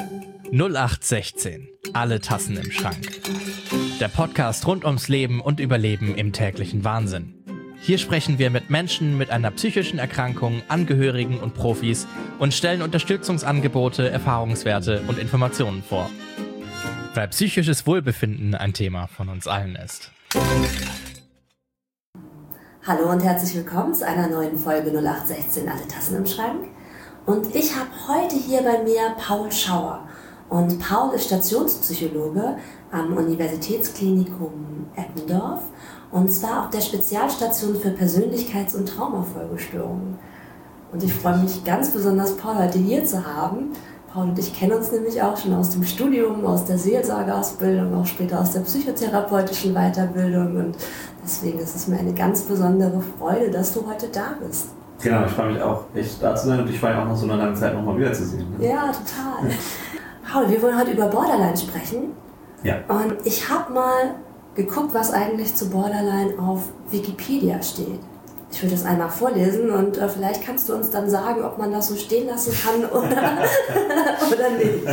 0816. Alle Tassen im Schrank. Der Podcast rund ums Leben und Überleben im täglichen Wahnsinn. Hier sprechen wir mit Menschen mit einer psychischen Erkrankung, Angehörigen und Profis und stellen Unterstützungsangebote, Erfahrungswerte und Informationen vor. Weil psychisches Wohlbefinden ein Thema von uns allen ist. Hallo und herzlich willkommen zu einer neuen Folge 0816 Alle Tassen im Schrank. Und ich habe heute hier bei mir Paul Schauer. Und Paul ist Stationspsychologe am Universitätsklinikum Eppendorf und zwar auf der Spezialstation für Persönlichkeits- und Traumafolgestörungen. Und ich freue mich ganz besonders, Paul heute hier zu haben. Paul und ich kennen uns nämlich auch schon aus dem Studium, aus der Seelsorgeausbildung, auch später aus der psychotherapeutischen Weiterbildung. Und deswegen ist es mir eine ganz besondere Freude, dass du heute da bist. Genau, ich freue mich auch echt da zu sein und ich freue mich auch nach so einer langen Zeit nochmal wiederzusehen. Ne? Ja, total. Paul, wir wollen heute über Borderline sprechen. Ja. Und ich habe mal geguckt, was eigentlich zu Borderline auf Wikipedia steht. Ich würde das einmal vorlesen und vielleicht kannst du uns dann sagen, ob man das so stehen lassen kann oder nicht.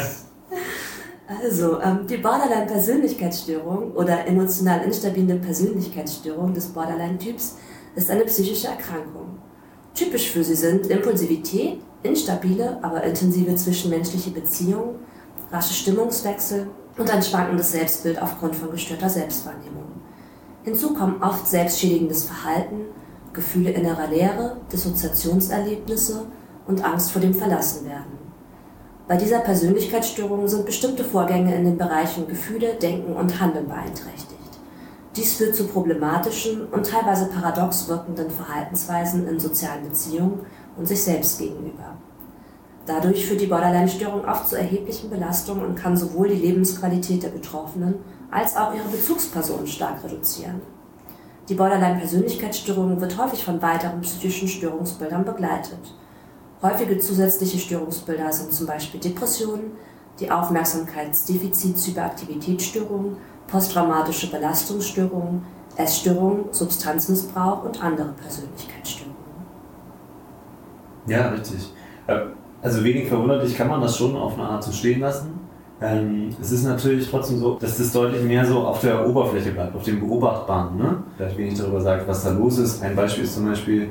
Also, die Borderline-Persönlichkeitsstörung oder emotional instabile Persönlichkeitsstörung des Borderline-Typs ist eine psychische Erkrankung. Typisch für sie sind Impulsivität, instabile, aber intensive zwischenmenschliche Beziehungen, rasche Stimmungswechsel und ein schwankendes Selbstbild aufgrund von gestörter Selbstwahrnehmung. Hinzu kommen oft selbstschädigendes Verhalten, Gefühle innerer Leere, Dissoziationserlebnisse und Angst vor dem Verlassenwerden. Bei dieser Persönlichkeitsstörung sind bestimmte Vorgänge in den Bereichen Gefühle, Denken und Handeln beeinträchtigt. Dies führt zu problematischen und teilweise paradox wirkenden Verhaltensweisen in sozialen Beziehungen und sich selbst gegenüber. Dadurch führt die Borderline-Störung oft zu erheblichen Belastungen und kann sowohl die Lebensqualität der Betroffenen als auch ihre Bezugspersonen stark reduzieren. Die Borderline-Persönlichkeitsstörung wird häufig von weiteren psychischen Störungsbildern begleitet. Häufige zusätzliche Störungsbilder sind zum Beispiel Depressionen, die Aufmerksamkeitsdefizit-Hyperaktivitätsstörung, posttraumatische Belastungsstörungen, Essstörungen, Substanzmissbrauch und andere Persönlichkeitsstörungen. Ja, richtig. Also wenig verwunderlich kann man das schon auf eine Art so stehen lassen. Es ist natürlich trotzdem so, dass das deutlich mehr so auf der Oberfläche bleibt, auf dem Beobachtbaren. Ne? Vielleicht wenig darüber sagt, was da los ist. Ein Beispiel ist zum Beispiel,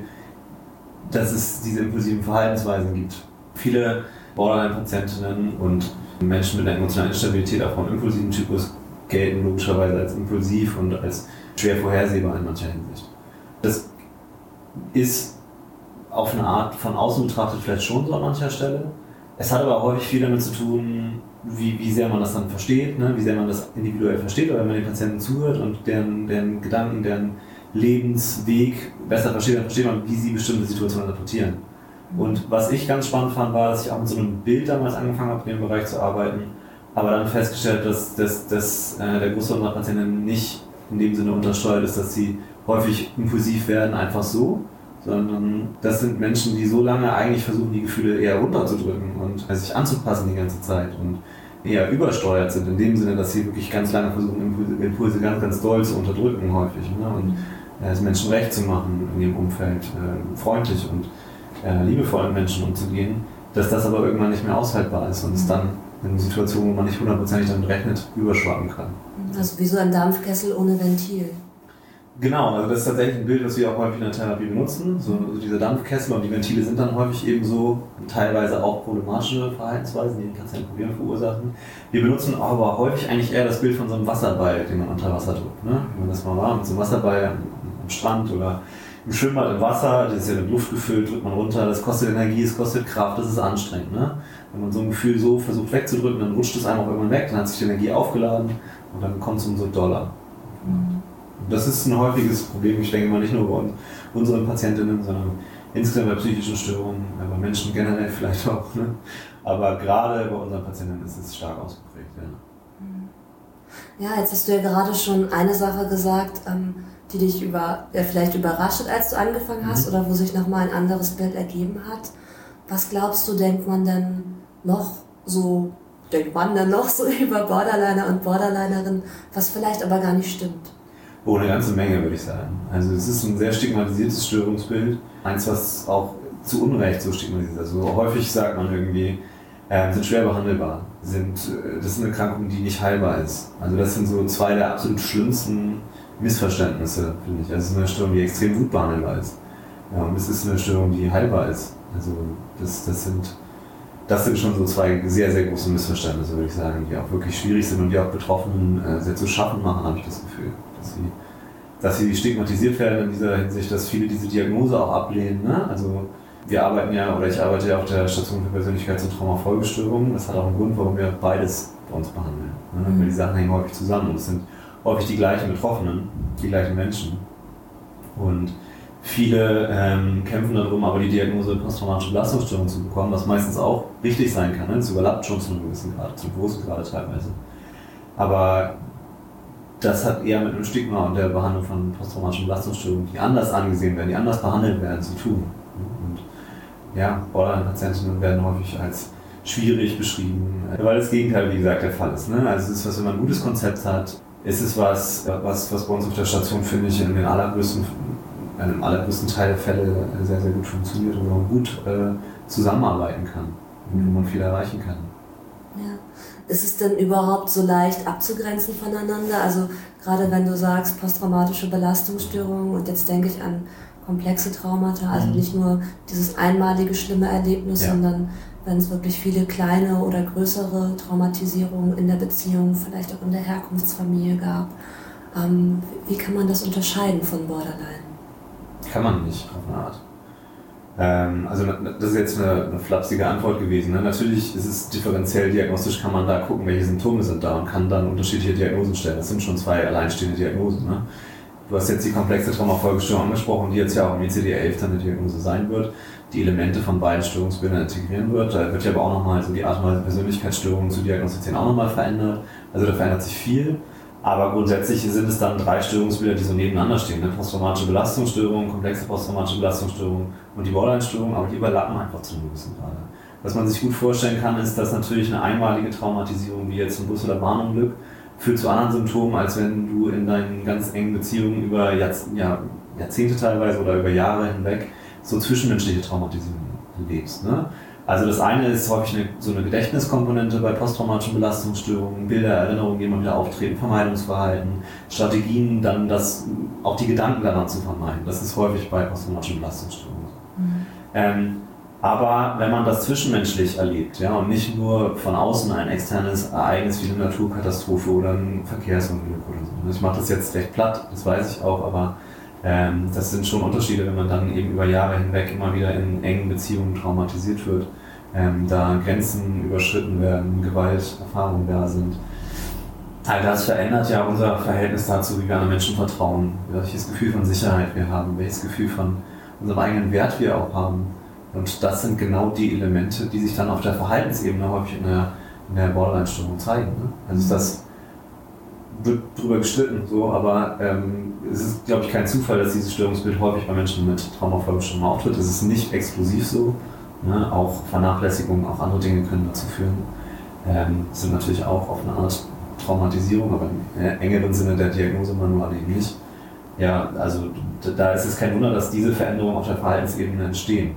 dass es diese impulsiven Verhaltensweisen gibt. Viele Borderline-Patientinnen und Menschen mit einer emotionalen Instabilität auch vom impulsiven Typus gelten logischerweise als impulsiv und als schwer vorhersehbar in mancher Hinsicht. Das ist auf eine Art von außen betrachtet vielleicht schon so an mancher Stelle. Es hat aber auch häufig viel damit zu tun, wie sehr man das dann versteht, ne? Wie sehr man das individuell versteht, oder wenn man den Patienten zuhört und deren Gedanken, deren Lebensweg besser versteht, dann versteht man, wie sie bestimmte Situationen interpretieren. Und was ich ganz spannend fand, war, dass ich auch mit so einem Bild damals angefangen habe, in dem Bereich zu arbeiten, aber dann festgestellt, dass der Großteil unserer Patienten nicht in dem Sinne untersteuert ist, dass sie häufig impulsiv werden, einfach so, sondern das sind Menschen, die so lange eigentlich versuchen, die Gefühle eher runterzudrücken und sich anzupassen die ganze Zeit und eher übersteuert sind, in dem Sinne, dass sie wirklich ganz lange versuchen, Impulse ganz, ganz doll zu unterdrücken häufig, ne? Und es Menschen recht zu machen in ihrem Umfeld, freundlich und liebevoll mit Menschen umzugehen, dass das aber irgendwann nicht mehr aushaltbar ist und es dann in einer Situation, wo man nicht hundertprozentig damit rechnet, überschwappen kann. Also wie so ein Dampfkessel ohne Ventil. Genau, also das ist tatsächlich ein Bild, was wir auch häufig in der Therapie benutzen. So diese Dampfkessel und die Ventile sind dann häufig eben so teilweise auch problematische Verhaltensweisen, die den Patienten Probleme verursachen. Wir benutzen aber häufig eigentlich eher das Bild von so einem Wasserball, den man unter Wasser drückt. Ne? Wenn man das mal war, mit so einem Wasserball am Strand oder im Schwimmbad im Wasser, das ist ja mit Luft gefüllt, drückt man runter, das kostet Energie, es kostet Kraft, das ist anstrengend. Ne? Wenn man so ein Gefühl so versucht wegzudrücken, dann rutscht es einem auch irgendwann weg, dann hat sich die Energie aufgeladen und dann kommt es umso doller. Das ist ein häufiges Problem, ich denke mal nicht nur bei unseren Patientinnen, sondern insgesamt bei psychischen Störungen, bei Menschen generell vielleicht auch. Ne? Aber gerade bei unseren Patientinnen ist es stark ausgeprägt. Ja, jetzt hast du ja gerade schon eine Sache gesagt, die dich vielleicht überrascht hat, als du angefangen hast, oder wo sich nochmal ein anderes Bild ergeben hat. Was glaubst du, denkt man denn noch so über Borderliner und Borderlinerin, was vielleicht aber gar nicht stimmt? Oh, eine ganze Menge, würde ich sagen. Also es ist ein sehr stigmatisiertes Störungsbild. Eins, was auch zu Unrecht so stigmatisiert ist. Also häufig sagt man irgendwie, sind schwer behandelbar. Das ist eine Erkrankung, die nicht heilbar ist. Also das sind so 2 der absolut schlimmsten Missverständnisse, finde ich. Also es ist eine Störung, die extrem gut behandelbar ist. Ja, und es ist eine Störung, die heilbar ist. Also das sind schon so 2 sehr, sehr große Missverständnisse, würde ich sagen, die auch wirklich schwierig sind und die auch Betroffenen sehr zu schaffen machen, habe ich das Gefühl. Dass sie stigmatisiert werden in dieser Hinsicht, dass viele diese Diagnose auch ablehnen. Ne? Also ich arbeite ja auf der Station für Persönlichkeits- und Traumafolgestörungen. Das hat auch einen Grund, warum wir beides bei uns behandeln. Ne? Weil die Sachen hängen häufig zusammen und es sind häufig die gleichen Betroffenen, die gleichen Menschen. Und viele kämpfen darum, aber die Diagnose posttraumatische Belastungsstörung zu bekommen, was meistens auch richtig sein kann. Ne? Das überlappt schon zu einem gewissen Grad, zum großen Grad teilweise. Aber das hat eher mit dem Stigma und der Behandlung von posttraumatischen Belastungsstörungen, die anders angesehen werden, die anders behandelt werden, zu tun. Und ja, Borderline-Patientinnen werden häufig als schwierig beschrieben, weil das Gegenteil, wie gesagt, der Fall ist. Ne? Also es ist was, wenn man ein gutes Konzept hat, ist es was bei uns auf der Station, finde ich, in einem allergrößten Teil der Fälle sehr, sehr gut funktioniert und wo man gut zusammenarbeiten kann und wo man viel erreichen kann. Ja. Ist es denn überhaupt so leicht abzugrenzen voneinander? Also gerade wenn du sagst posttraumatische Belastungsstörung und jetzt denke ich an komplexe Traumata, also nicht nur dieses einmalige schlimme Erlebnis, sondern wenn es wirklich viele kleine oder größere Traumatisierungen in der Beziehung, vielleicht auch in der Herkunftsfamilie gab. Wie kann man das unterscheiden von Borderline? Kann man nicht, auf eine Art. Also das ist jetzt eine flapsige Antwort gewesen. Ne? Natürlich ist es differenziell diagnostisch, kann man da gucken, welche Symptome sind da und kann dann unterschiedliche Diagnosen stellen. Das sind schon 2 alleinstehende Diagnosen. Ne? Du hast jetzt die komplexe Traumafolgestörung angesprochen, die jetzt ja auch im ICD-11 dann eine Diagnose sein wird, die Elemente von beiden Störungsbildern integrieren wird. Da wird ja aber auch nochmal so die Art und Weise Persönlichkeitsstörungen zu diagnostizieren auch nochmal verändert. Also da verändert sich viel. Aber grundsätzlich sind es dann 3 Störungsbilder, die so nebeneinander stehen. Ne? Posttraumatische Belastungsstörung, komplexe posttraumatische Belastungsstörung und die Borderline-Störung, aber die überlappen einfach zu einem gewissen Grad. Was man sich gut vorstellen kann, ist, dass natürlich eine einmalige Traumatisierung, wie jetzt ein Bus- oder Bahnunglück, führt zu anderen Symptomen, als wenn du in deinen ganz engen Beziehungen über Jahrzehnte teilweise oder über Jahre hinweg so zwischenmenschliche Traumatisierungen lebst. Ne? Also das eine ist häufig so eine Gedächtniskomponente bei posttraumatischen Belastungsstörungen, Bilder, Erinnerungen, die immer wieder auftreten, Vermeidungsverhalten, Strategien, dann auch die Gedanken daran zu vermeiden. Das ist häufig bei posttraumatischen Belastungsstörungen. Aber wenn man das zwischenmenschlich erlebt, ja, und nicht nur von außen ein externes Ereignis wie eine Naturkatastrophe oder ein Verkehrsunglück oder so. Ich mache das jetzt recht platt, das weiß ich auch, aber das sind schon Unterschiede, wenn man dann eben über Jahre hinweg immer wieder in engen Beziehungen traumatisiert wird, da Grenzen überschritten werden, Gewalterfahrungen da sind. All das verändert ja unser Verhältnis dazu, wie wir anderen Menschen vertrauen, welches Gefühl von Sicherheit wir haben, welches Gefühl von unserem eigenen Wert wir auch haben. Und das sind genau die Elemente, die sich dann auf der Verhaltensebene häufig in der Borderline-Störung zeigen. Ne? Also das wird drüber gestritten, so, aber es ist, glaube ich, kein Zufall, dass dieses Störungsbild häufig bei Menschen mit Traumafolgestörungen auftritt. Es ist nicht exklusiv so. Ne? Auch Vernachlässigung, auch andere Dinge können dazu führen. Sind natürlich auch auf eine Art Traumatisierung, aber im engeren Sinne der Diagnosemanual eben nicht. Ja, also da ist es kein Wunder, dass diese Veränderungen auf der Verhaltensebene entstehen.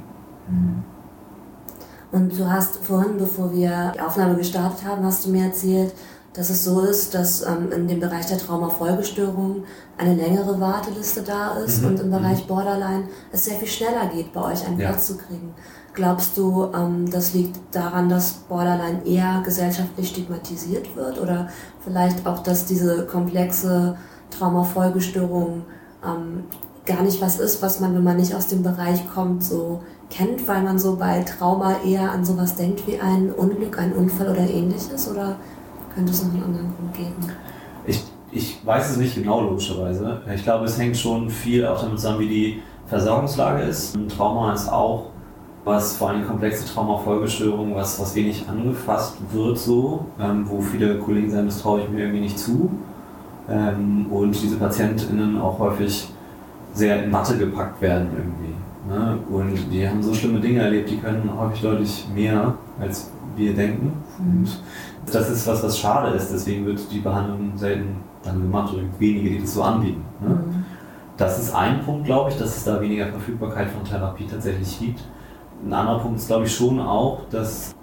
Und du hast vorhin, bevor wir die Aufnahme gestartet haben, hast du mir erzählt, dass es so ist, dass in dem Bereich der Traumafolgestörung eine längere Warteliste da ist und im Bereich Borderline es sehr viel schneller geht, bei euch einen Platz zu kriegen. Glaubst du, das liegt daran, dass Borderline eher gesellschaftlich stigmatisiert wird oder vielleicht auch, dass diese komplexe Traumafolgestörung gar nicht was ist, was man, wenn man nicht aus dem Bereich kommt, so kennt, weil man so bei Trauma eher an sowas denkt wie ein Unglück, ein Unfall oder ähnliches? Oder könnte es noch einen anderen Grund geben? Ich weiß es nicht genau, logischerweise. Ich glaube, es hängt schon viel auch damit zusammen, wie die Versorgungslage ist. Ein Trauma ist auch was, vor allem komplexe Traumafolgestörungen, was wenig angefasst wird, so, wo viele Kollegen sagen, das traue ich mir irgendwie nicht zu. Und diese PatientInnen auch häufig sehr in Matte gepackt werden irgendwie. Ne? Und die haben so schlimme Dinge erlebt, die können häufig deutlich mehr, als wir denken. Und das ist was schade ist, deswegen wird die Behandlung selten dann gemacht oder wenige, die das so anbieten. Ne? Das ist ein Punkt, glaube ich, dass es da weniger Verfügbarkeit von Therapie tatsächlich gibt. ein anderer Punkt ist, glaube ich, schon auch, dass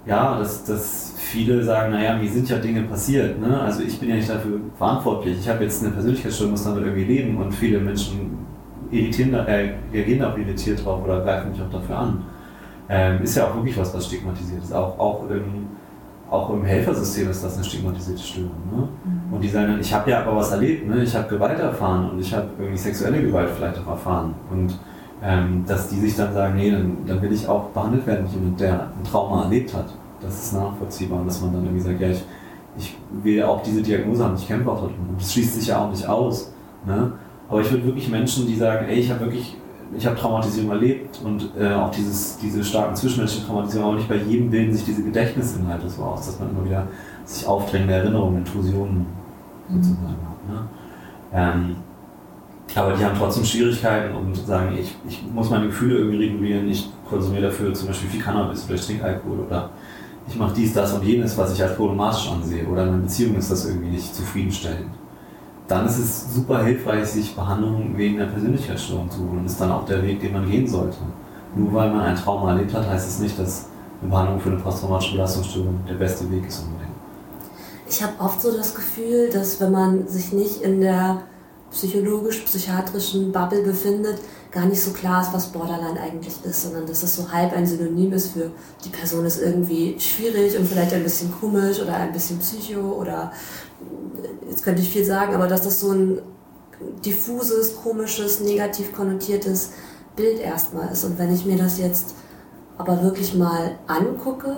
viele sagen, naja, mir sind ja Dinge passiert. Ne? Also ich bin ja nicht dafür verantwortlich. Ich habe jetzt eine Persönlichkeitsstörung, muss damit irgendwie leben und viele Menschen reagieren da irritiert drauf oder greifen mich auch dafür an. Ist ja auch wirklich was stigmatisiert ist. Auch im Helfersystem ist das eine stigmatisierte Störung. Ne? Und die sagen dann, ich habe ja aber was erlebt, ne? Ich habe Gewalt erfahren und ich habe irgendwie sexuelle Gewalt vielleicht auch erfahren. Und dass die sich dann sagen, nee, dann will ich auch behandelt werden wie jemand, der ein Trauma erlebt hat. Das ist nachvollziehbar und dass man dann irgendwie sagt, ja, ich will auch diese Diagnose haben, ich kämpfe auch darum. Das schließt sich ja auch nicht aus. Ne? Aber ich würde wirklich Menschen, die sagen, ey, ich habe Traumatisierung erlebt und auch diese starken zwischenmenschlichen Traumatisierungen, auch nicht bei jedem bilden sich diese Gedächtnisinhalte so aus, dass man immer wieder sich aufdrängende Erinnerungen, Intrusionen sozusagen hat. Ne? Aber die haben trotzdem Schwierigkeiten und sagen, ich muss meine Gefühle irgendwie regulieren, ich konsumiere dafür zum Beispiel viel Cannabis oder ich trinke Alkohol oder ich mache dies, das und jenes, was ich als problematisch ansehe oder in meiner Beziehung ist das irgendwie nicht zufriedenstellend. Dann ist es super hilfreich, sich Behandlung wegen einer Persönlichkeitsstörung zu holen und ist dann auch der Weg, den man gehen sollte. Nur weil man ein Trauma erlebt hat, heißt es nicht, dass eine Behandlung für eine posttraumatische Belastungsstörung der beste Weg ist unbedingt. Ich habe oft so das Gefühl, dass wenn man sich nicht in der psychologisch-psychiatrischen Bubble befindet, gar nicht so klar ist, was Borderline eigentlich ist, sondern dass es so halb ein Synonym ist für die Person ist irgendwie schwierig und vielleicht ein bisschen komisch oder ein bisschen psycho oder jetzt könnte ich viel sagen, aber dass das so ein diffuses, komisches, negativ konnotiertes Bild erstmal ist. Und wenn ich mir das jetzt aber wirklich mal angucke,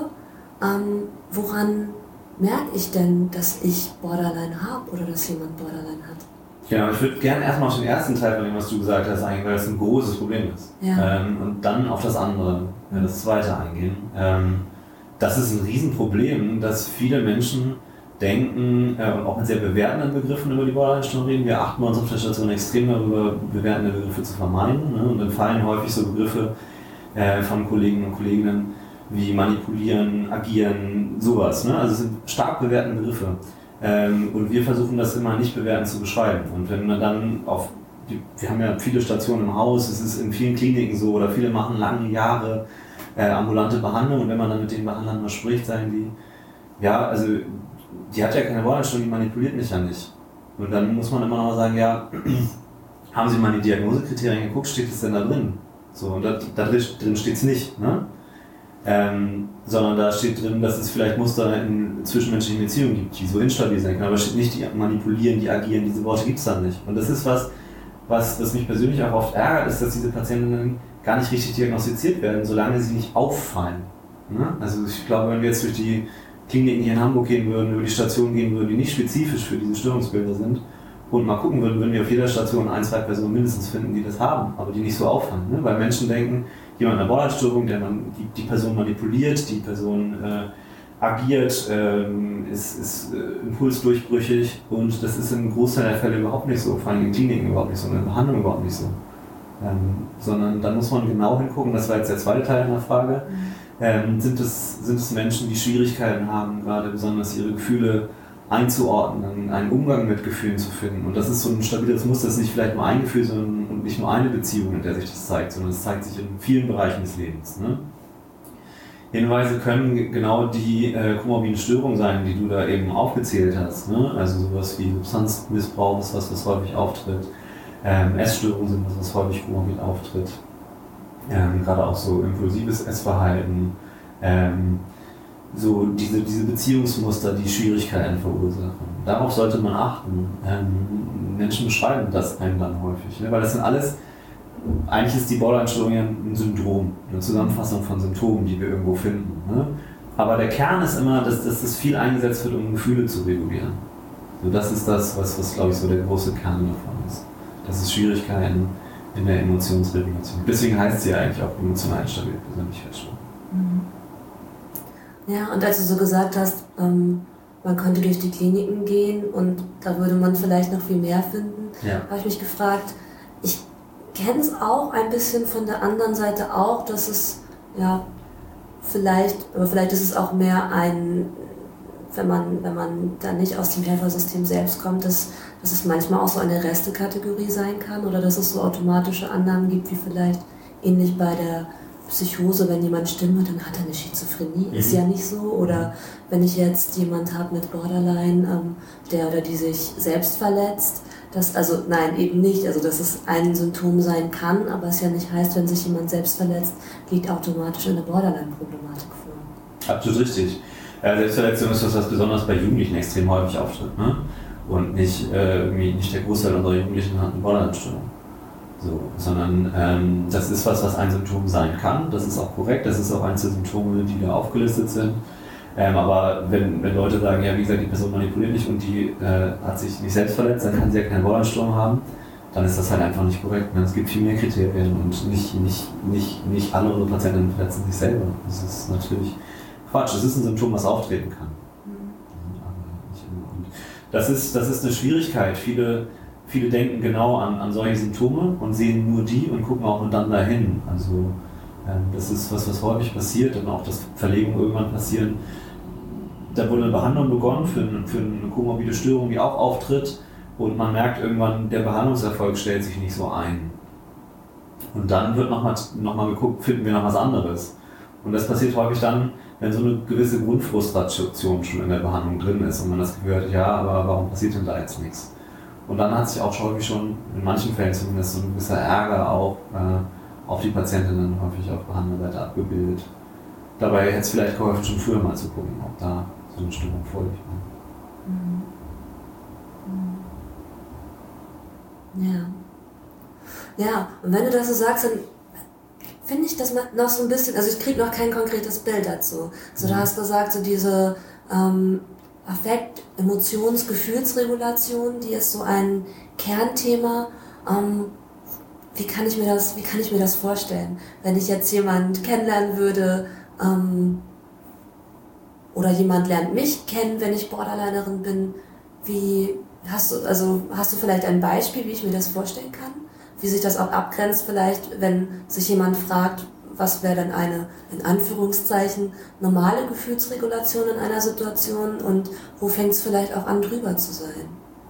woran merke ich denn, dass ich Borderline habe oder dass jemand Borderline hat? Genau, ich würde gerne erstmal auf den ersten Teil von dem, was du gesagt hast, eingehen, weil das ein großes Problem ist. Ja. Und dann auf das andere, das zweite eingehen. Das ist ein Riesenproblem, dass viele Menschen denken, und auch mit sehr bewertenden Begriffen über die Borderline-Störung reden. Wir achten bei uns auf der Station extrem darüber, bewertende Begriffe zu vermeiden. Ne? Und dann fallen häufig so Begriffe von Kollegen und Kolleginnen wie manipulieren, agieren, sowas. Ne? Also es sind stark bewertende Begriffe. Und wir versuchen das immer nicht bewertend zu beschreiben. Und wenn man dann wir haben ja viele Stationen im Haus, es ist in vielen Kliniken so, oder viele machen lange Jahre ambulante Behandlung und wenn man dann mit den Behandlern mal spricht, sagen die, ja, also die hat ja keine Borderline-Störung, die manipuliert mich ja nicht. Und dann muss man immer noch mal sagen, ja, haben Sie mal die Diagnosekriterien geguckt, steht es denn da drin? So, und da drin steht es nicht, ne? Sondern da steht drin, dass es vielleicht Muster in zwischenmenschlichen Beziehungen gibt, die so instabil sein können, aber es steht nicht, die manipulieren, die agieren, diese Worte gibt es dann nicht. Und das ist was mich persönlich auch oft ärgert, ist, dass diese Patientinnen gar nicht richtig diagnostiziert werden, solange sie nicht auffallen. Ne? Also ich glaube, wenn wir jetzt durch die Kliniken hier in Hamburg gehen würden, über die Stationen gehen würden, die nicht spezifisch für diese Störungsbilder sind, und mal gucken würden wir auf jeder Station 1, 2 Personen mindestens finden, die das haben, aber die nicht so auffallen. Ne? Weil Menschen denken, jemand mit einer Borderline-Störung, die Person manipuliert, die Person agiert, ist impulsdurchbrüchig und das ist im Großteil der Fälle überhaupt nicht so, vor allem in Kliniken überhaupt nicht so, in der Behandlung überhaupt nicht so. Sondern da muss man genau hingucken, das war jetzt der zweite Teil einer Frage, sind es Menschen, die Schwierigkeiten haben, gerade besonders ihre Gefühle einzuordnen, einen Umgang mit Gefühlen zu finden. Und das ist so ein stabiles Muster, das ist nicht vielleicht nur ein Gefühl, sondern und nicht nur eine Beziehung, in der sich das zeigt, sondern es zeigt sich in vielen Bereichen des Lebens. Ne? Hinweise können genau die komorbiden Störungen sein, die du da eben aufgezählt hast. Ne? Also sowas wie Substanzmissbrauch ist was häufig auftritt. Essstörungen sind was häufig komorbid auftritt. Gerade auch so impulsives Essverhalten. So diese Beziehungsmuster, die Schwierigkeiten verursachen. Darauf sollte man achten. Menschen beschreiben das einem dann häufig, ne? Weil das sind alles, eigentlich ist die Borderline-Störung ja ein Syndrom, eine Zusammenfassung von Symptomen, die wir irgendwo finden. Ne? Aber der Kern ist immer, dass das viel eingesetzt wird, um Gefühle zu regulieren. So, das ist das, was glaube ich so der große Kern davon ist. Das ist Schwierigkeiten in der Emotionsregulation. Deswegen heißt sie ja eigentlich auch emotional instabile Persönlichkeitsstörung. Ja, und als du so gesagt hast, man könnte durch die Kliniken gehen und da würde man vielleicht noch viel mehr finden, habe ich mich gefragt, ich kenne es auch ein bisschen von der anderen Seite auch, dass es ja vielleicht ist es auch mehr ein, wenn man da nicht aus dem Helfersystem selbst kommt, dass es manchmal auch so eine Restekategorie sein kann oder dass es so automatische Annahmen gibt, wie vielleicht ähnlich bei der Psychose, wenn jemand stimmt, dann hat er eine Schizophrenie. Ist ja nicht so. Oder wenn ich jetzt jemand habe mit Borderline, der oder die sich selbst verletzt, nein, eben nicht. Also dass es ein Symptom sein kann, aber es ja nicht heißt, wenn sich jemand selbst verletzt, liegt automatisch eine Borderline-Problematik vor. Absolut richtig. Selbstverletzung ist das, was besonders bei Jugendlichen extrem häufig auftritt. Ne? Und nicht der Großteil unserer Jugendlichen hat eine Borderline-Störung. So, sondern das ist was ein Symptom sein kann. Das ist auch korrekt. Das ist auch eins der Symptome, die da aufgelistet sind. Aber wenn Leute sagen, ja, wie gesagt, die Person manipuliert nicht und die hat sich nicht selbst verletzt, dann kann sie ja keine Borderline-Störung haben, dann ist das halt einfach nicht korrekt. Es gibt viel mehr Kriterien und nicht alle unsere Patientinnen verletzen sich selber. Das ist natürlich Quatsch. Das ist ein Symptom, was auftreten kann. Und das ist eine Schwierigkeit. Viele denken genau an solche Symptome und sehen nur die und gucken auch nur dann dahin. Also das ist was häufig passiert und auch, dass Verlegungen irgendwann passieren. Da wurde eine Behandlung begonnen für eine komorbide Störung, die auch auftritt, und man merkt irgendwann, der Behandlungserfolg stellt sich nicht so ein. Und dann wird nochmal geguckt, finden wir noch was anderes. Und das passiert häufig dann, wenn so eine gewisse Grundfrustration schon in der Behandlung drin ist und man das Gefühl hat, ja, aber warum passiert denn da jetzt nichts? Und dann hat sich auch häufig schon, in manchen Fällen zumindest, so ein gewisser Ärger auch auf die Patientinnen häufig auf Behandlerseite abgebildet. Dabei hätte es vielleicht geholfen, schon früher mal zu gucken, ob da so eine Störung vorliegt. Ja, und wenn du das so sagst, dann finde ich das noch so ein bisschen, also ich kriege noch kein konkretes Bild dazu. So, du hast gesagt, so diese Affekt-, Emotions-, Gefühlsregulation, die ist so ein Kernthema. Wie kann ich mir das vorstellen? Wenn ich jetzt jemand kennenlernen würde, oder jemand lernt mich kennen, wenn ich Borderlinerin bin, hast du vielleicht ein Beispiel, wie ich mir das vorstellen kann? Wie sich das auch abgrenzt vielleicht, wenn sich jemand fragt, was wäre denn eine, in Anführungszeichen, normale Gefühlsregulation in einer Situation und wo fängt es vielleicht auch an, drüber zu sein?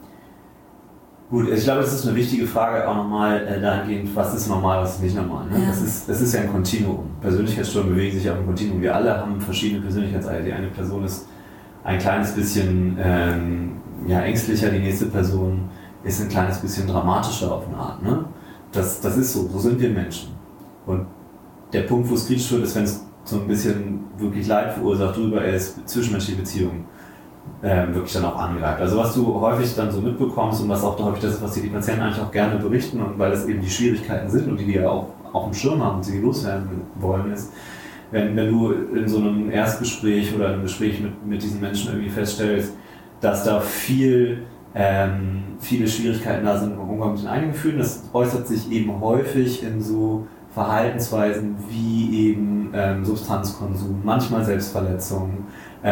Gut, ich glaube, das ist eine wichtige Frage auch nochmal dahingehend, was ist normal, was ist nicht normal. Ne? Ja. Das ist ja ein Kontinuum. Persönlichkeitsstörungen bewegen sich auf einem Kontinuum. Wir alle haben verschiedene Persönlichkeitsteile. Die eine Person ist ein kleines bisschen ängstlicher, die nächste Person ist ein kleines bisschen dramatischer auf eine Art. Ne? Das ist so sind wir Menschen. Und der Punkt, wo es kritisch wird, ist, wenn es so ein bisschen wirklich Leid verursacht, drüber ist, zwischenmenschliche Beziehungen wirklich dann auch angreift. Also was du häufig dann so mitbekommst und was auch häufig das ist, was die Patienten eigentlich auch gerne berichten, und weil das eben die Schwierigkeiten sind und die ja auch auf dem Schirm haben und sie loswerden wollen, ist, wenn du in so einem Erstgespräch oder einem Gespräch mit diesen Menschen irgendwie feststellst, dass da viele Schwierigkeiten da sind im Umgang mit den eigenen Gefühlen. Das äußert sich eben häufig in so Verhaltensweisen wie eben Substanzkonsum, manchmal Selbstverletzungen,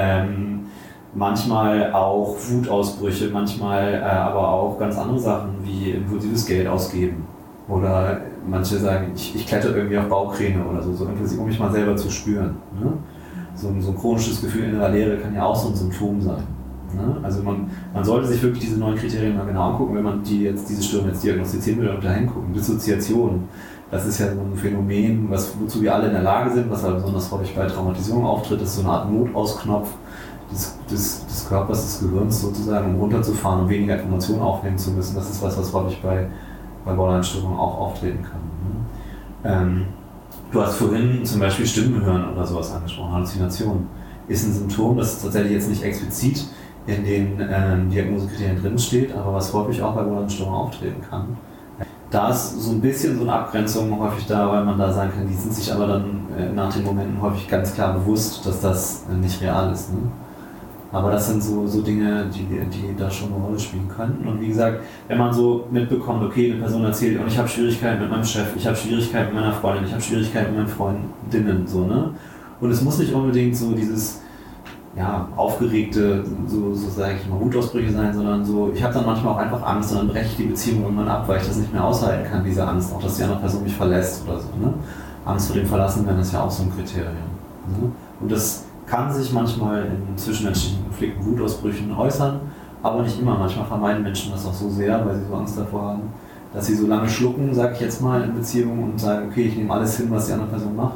manchmal auch Wutausbrüche, manchmal aber auch ganz andere Sachen wie impulsives Geld ausgeben. Oder manche sagen, ich kletter irgendwie auf Bauchkräne oder so impulsiv, um mich mal selber zu spüren. Ne? So ein chronisches Gefühl innerer Leere kann ja auch so ein Symptom sein. Ne? Also man sollte sich wirklich diese neuen Kriterien mal genau angucken, wenn man diese Störung jetzt diagnostizieren will und da hingucken. Dissoziation, das ist ja so ein Phänomen, wozu wir alle in der Lage sind, was aber besonders häufig bei Traumatisierung auftritt, ist so eine Art Notausknopf des Körpers, des Gehirns sozusagen, um runterzufahren und weniger Informationen aufnehmen zu müssen. Das ist was häufig bei Borderline-Störungen auch auftreten kann. Ne? Du hast vorhin zum Beispiel Stimmen hören oder sowas angesprochen, Halluzinationen. Ist ein Symptom, das tatsächlich jetzt nicht explizit in den Diagnosekriterien drin steht, aber was häufig auch bei Borderline-Störungen auftreten kann. Da ist so ein bisschen so eine Abgrenzung häufig da, weil man da sagen kann, die sind sich aber dann nach den Momenten häufig ganz klar bewusst, dass das nicht real ist. Ne? Aber das sind so Dinge, die da schon eine Rolle spielen könnten. Und wie gesagt, wenn man so mitbekommt, okay, eine Person erzählt, und ich habe Schwierigkeiten mit meinem Chef, ich habe Schwierigkeiten mit meiner Freundin, ich habe Schwierigkeiten mit meinen Freundinnen, so, ne? Und es muss nicht unbedingt so dieses aufgeregte, so sage ich mal, Wutausbrüche sein, sondern so, ich habe dann manchmal auch einfach Angst und dann breche ich die Beziehung irgendwann ab, weil ich das nicht mehr aushalten kann, diese Angst, auch dass die andere Person mich verlässt oder so. Ne? Angst vor dem Verlassenwerden ist ja auch so ein Kriterium. Ne? Und das kann sich manchmal in zwischenmenschlichen Konflikten, Wutausbrüchen äußern, aber nicht immer. Manchmal vermeiden Menschen das auch so sehr, weil sie so Angst davor haben, dass sie so lange schlucken, sage ich jetzt mal, in Beziehungen und sagen, okay, ich nehme alles hin, was die andere Person macht,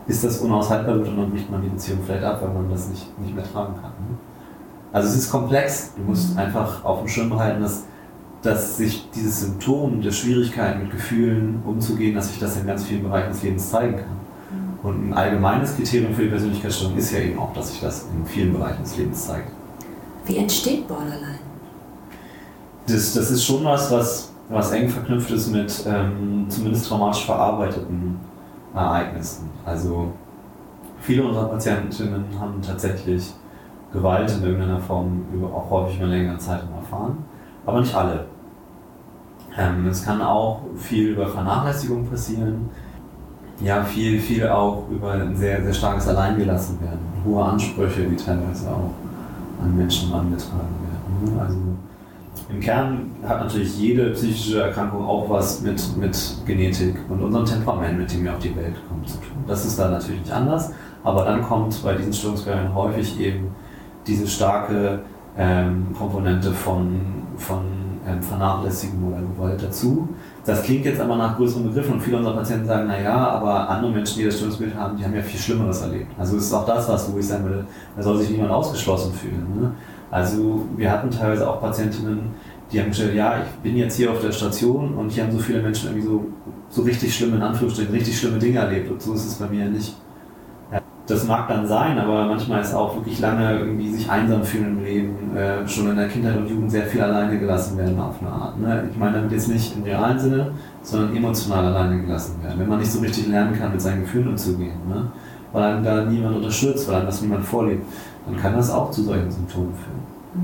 ist das unaushaltbar wird und dann bricht man die Beziehung vielleicht ab, weil man das nicht mehr tragen kann. Ne? Also es ist komplex, du musst einfach auf dem Schirm behalten, dass sich dieses Symptom der Schwierigkeit mit Gefühlen umzugehen, dass sich das in ganz vielen Bereichen des Lebens zeigen kann. Und ein allgemeines Kriterium für die Persönlichkeitsstörung ist ja eben auch, dass sich das in vielen Bereichen des Lebens zeigt. Wie entsteht Borderline? Das ist schon was eng verknüpft ist mit zumindest traumatisch verarbeiteten Ereignissen. Also viele unserer Patientinnen haben tatsächlich Gewalt in irgendeiner Form auch häufig über eine längere Zeit erfahren, aber nicht alle. Es kann auch viel über Vernachlässigung passieren, ja, viel auch über ein sehr, sehr starkes Alleingelassen werden, hohe Ansprüche, die teilweise auch an Menschen angetragen werden. Also im Kern hat natürlich jede psychische Erkrankung auch was mit Genetik und unserem Temperament, mit dem wir auf die Welt kommen, zu tun. Das ist da natürlich nicht anders, aber dann kommt bei diesen Störungsquellen häufig eben diese starke Komponente von Vernachlässigung oder Gewalt dazu. Das klingt jetzt aber nach größeren Begriffen und viele unserer Patienten sagen, naja, aber andere Menschen, die das Störungsbild haben, die haben ja viel Schlimmeres erlebt. Also es ist auch das, wo ich sagen würde, da soll sich niemand ausgeschlossen fühlen. Ne? Also wir hatten teilweise auch Patientinnen, die haben gesagt, ja, ich bin jetzt hier auf der Station und hier haben so viele Menschen irgendwie so richtig schlimme, in Anführungsstrichen, richtig schlimme Dinge erlebt und so ist es bei mir nicht. Das mag dann sein, aber manchmal ist auch wirklich lange irgendwie sich einsam fühlen im Leben, schon in der Kindheit und Jugend sehr viel alleine gelassen werden auf eine Art. Ne? Ich meine damit jetzt nicht im realen Sinne, sondern emotional alleine gelassen werden. Wenn man nicht so richtig lernen kann, mit seinen Gefühlen umzugehen, ne? Weil einem da niemand unterstützt, weil einem das niemand vorlebt, dann kann das auch zu solchen Symptomen führen.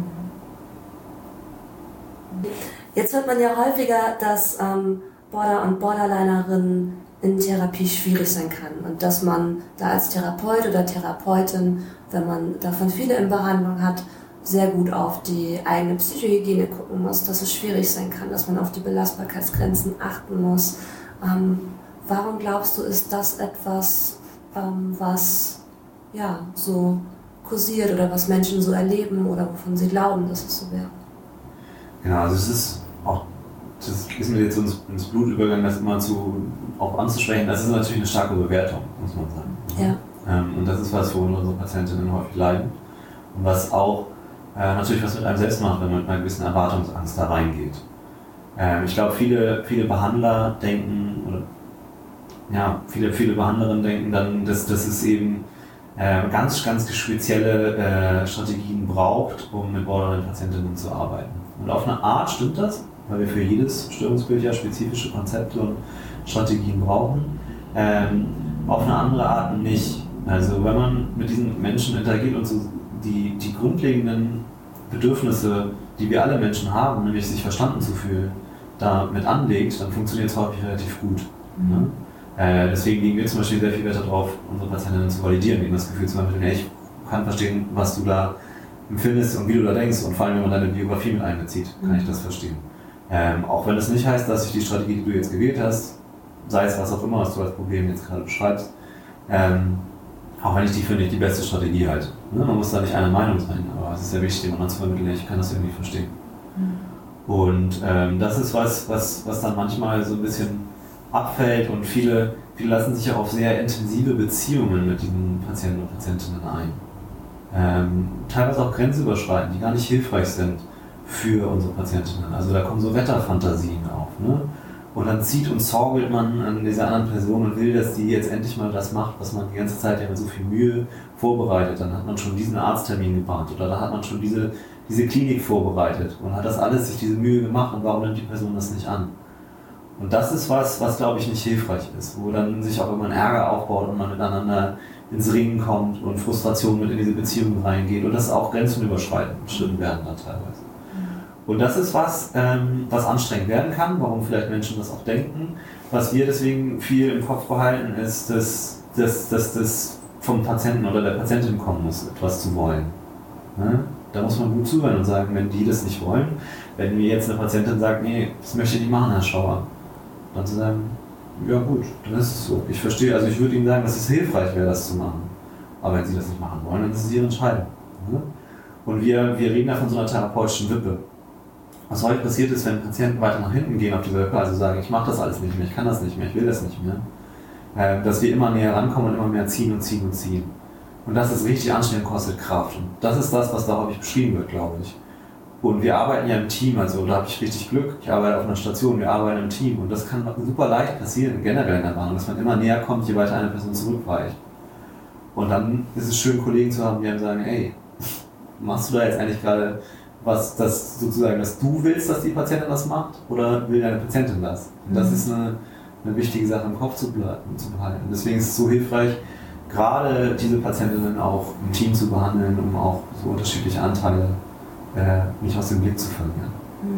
Jetzt hört man ja häufiger, dass Border- und Borderlinerinnen in Therapie schwierig sein kann und dass man da als Therapeut oder Therapeutin, wenn man davon viele in Behandlung hat, sehr gut auf die eigene Psychohygiene gucken muss, dass es schwierig sein kann, dass man auf die Belastbarkeitsgrenzen achten muss. Warum glaubst du, ist das etwas, was ja so kursiert oder was Menschen so erleben oder wovon sie glauben, dass es so wäre? Genau, also es ist auch, das ist mir jetzt ins Blut übergegangen, das immer auch anzusprechen. Das ist natürlich eine starke Bewertung, muss man sagen. Ja. Und das ist was, wo unsere Patientinnen häufig leiden. Und was auch natürlich was mit einem selbst macht, wenn man mit einer gewissen Erwartungsangst da reingeht. Ich glaube, viele Behandler denken, oder ja, viele Behandlerinnen denken dann, dass es eben ganz, ganz spezielle Strategien braucht, um mit Borderline-Patientinnen zu arbeiten. Und auf eine Art stimmt das, weil wir für jedes Störungsbild ja spezifische Konzepte und Strategien brauchen. Auf eine andere Art nicht. Also wenn man mit diesen Menschen interagiert und so die grundlegenden Bedürfnisse, die wir alle Menschen haben, nämlich sich verstanden zu fühlen, damit anlegt, dann funktioniert es häufig relativ gut. Ne? Deswegen legen wir zum Beispiel sehr viel Wert darauf, unsere Patientinnen zu validieren, ihnen das Gefühl zu vermitteln, ja, ich kann verstehen, was du da empfindest und wie du da denkst, und vor allem, wenn man deine Biografie mit einbezieht, kann ich das verstehen. Auch wenn das nicht heißt, dass ich die Strategie, die du jetzt gewählt hast, sei es was auch immer, was du als Problem jetzt gerade beschreibst, auch wenn ich die für nicht die beste Strategie halte. Ne? Man muss da nicht einer Meinung sein, aber es ist sehr wichtig, dem anderen zu vermitteln, ich kann das irgendwie verstehen. Und das ist was dann manchmal so ein bisschen abfällt, und viele lassen sich ja auf sehr intensive Beziehungen mit diesen Patienten und Patientinnen ein. Teilweise auch grenzüberschreitend, die gar nicht hilfreich sind für unsere Patientinnen. Also da kommen so Wetterfantasien auf. Ne? Und dann zieht und zorgelt man an dieser anderen Person und will, dass die jetzt endlich mal das macht, was man die ganze Zeit ja mit so viel Mühe vorbereitet. Dann hat man schon diesen Arzttermin geplant oder da hat man schon diese Klinik vorbereitet und hat das alles sich diese Mühe gemacht, und warum nimmt die Person das nicht an? Und das ist was glaube ich nicht hilfreich ist, wo dann sich auch immer ein Ärger aufbaut und man miteinander ins Ringen kommt und Frustration mit in diese Beziehung reingeht und das auch Grenzen überschritten werden da teilweise. Und das ist was anstrengend werden kann, warum vielleicht Menschen das auch denken. Was wir deswegen viel im Kopf behalten, ist, dass das vom Patienten oder der Patientin kommen muss, etwas zu wollen. Ne? Da muss man gut zuhören und sagen, wenn die das nicht wollen, wenn mir jetzt eine Patientin sagt, nee, das möchte ich nicht machen, Herr Schauer, dann zu sagen, ja gut, dann ist es so. Ich verstehe, also ich würde Ihnen sagen, dass es hilfreich wäre, das zu machen. Aber wenn Sie das nicht machen wollen, dann ist es Ihre Entscheidung. Ne? Und wir reden da von so einer therapeutischen Wippe. Was häufig passiert ist, wenn Patienten weiter nach hinten gehen auf dieser Wippe, also sagen, ich mache das alles nicht mehr, ich kann das nicht mehr, ich will das nicht mehr, dass wir immer näher rankommen und immer mehr ziehen und ziehen und ziehen. Und das ist richtig anstrengend, kostet Kraft. Und das ist das, was da häufig beschrieben wird, glaube ich. Und wir arbeiten ja im Team, also da habe ich richtig Glück. Ich arbeite auf einer Station, wir arbeiten im Team. Und das kann super leicht passieren, generell in der Bahn, dass man immer näher kommt, je weiter eine Person zurückweicht. Und dann ist es schön, Kollegen zu haben, die einem sagen, ey, machst du da jetzt eigentlich gerade was, das sozusagen, dass du willst, dass die Patientin das macht? Oder will deine Patientin das? Und das ist eine wichtige Sache im Kopf zu behalten. Deswegen ist es so hilfreich, gerade diese Patientinnen auch im Team zu behandeln, um auch so unterschiedliche Anteile nicht aus dem Blick zu verlieren.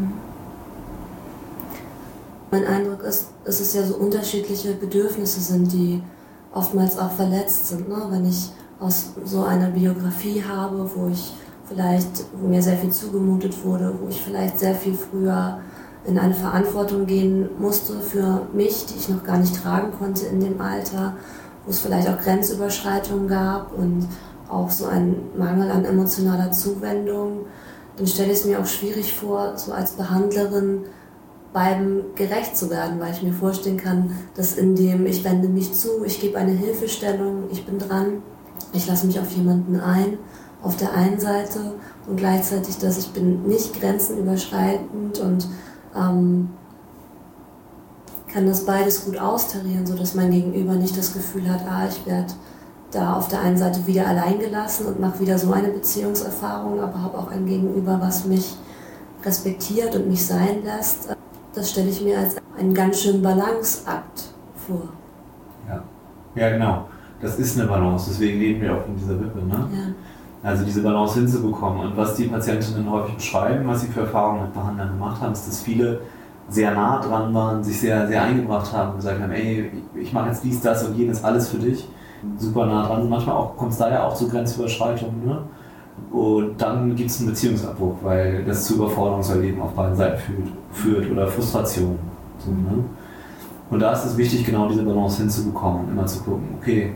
Mein Eindruck ist, dass es ja so unterschiedliche Bedürfnisse sind, die oftmals auch verletzt sind. Ne? Wenn ich aus so einer Biografie habe, wo mir sehr viel zugemutet wurde, wo ich vielleicht sehr viel früher in eine Verantwortung gehen musste für mich, die ich noch gar nicht tragen konnte in dem Alter, wo es vielleicht auch Grenzüberschreitungen gab und auch so einen Mangel an emotionaler Zuwendung, dann stelle ich es mir auch schwierig vor, so als Behandlerin beiden gerecht zu werden, weil ich mir vorstellen kann, dass in dem ich wende mich zu, ich gebe eine Hilfestellung, ich bin dran, ich lasse mich auf jemanden ein, auf der einen Seite und gleichzeitig, dass ich bin nicht grenzenüberschreitend und kann das beides gut austarieren, sodass mein Gegenüber nicht das Gefühl hat, ich werde da auf der einen Seite wieder allein gelassen und mache wieder so eine Beziehungserfahrung, aber habe auch ein Gegenüber, was mich respektiert und mich sein lässt. Das stelle ich mir als einen ganz schönen Balanceakt vor. Ja, genau. Das ist eine Balance, deswegen leben wir auch in dieser Wippe. Ne? Ja. Also diese Balance hinzubekommen. Und was die Patientinnen häufig beschreiben, was sie für Erfahrungen mit Behandlern gemacht haben, ist, dass viele sehr nah dran waren, sich sehr, sehr eingebracht haben und gesagt haben, ey, ich mache jetzt dies, das und jenes, alles für dich. Super nah dran. Manchmal kommt es da ja auch zu Grenzüberschreitungen. Ne? Und dann gibt es einen Beziehungsabbruch, weil das zu Überforderungserleben auf beiden Seiten führt oder Frustration. So, ne? Und da ist es wichtig, genau diese Balance hinzubekommen und immer zu gucken, okay,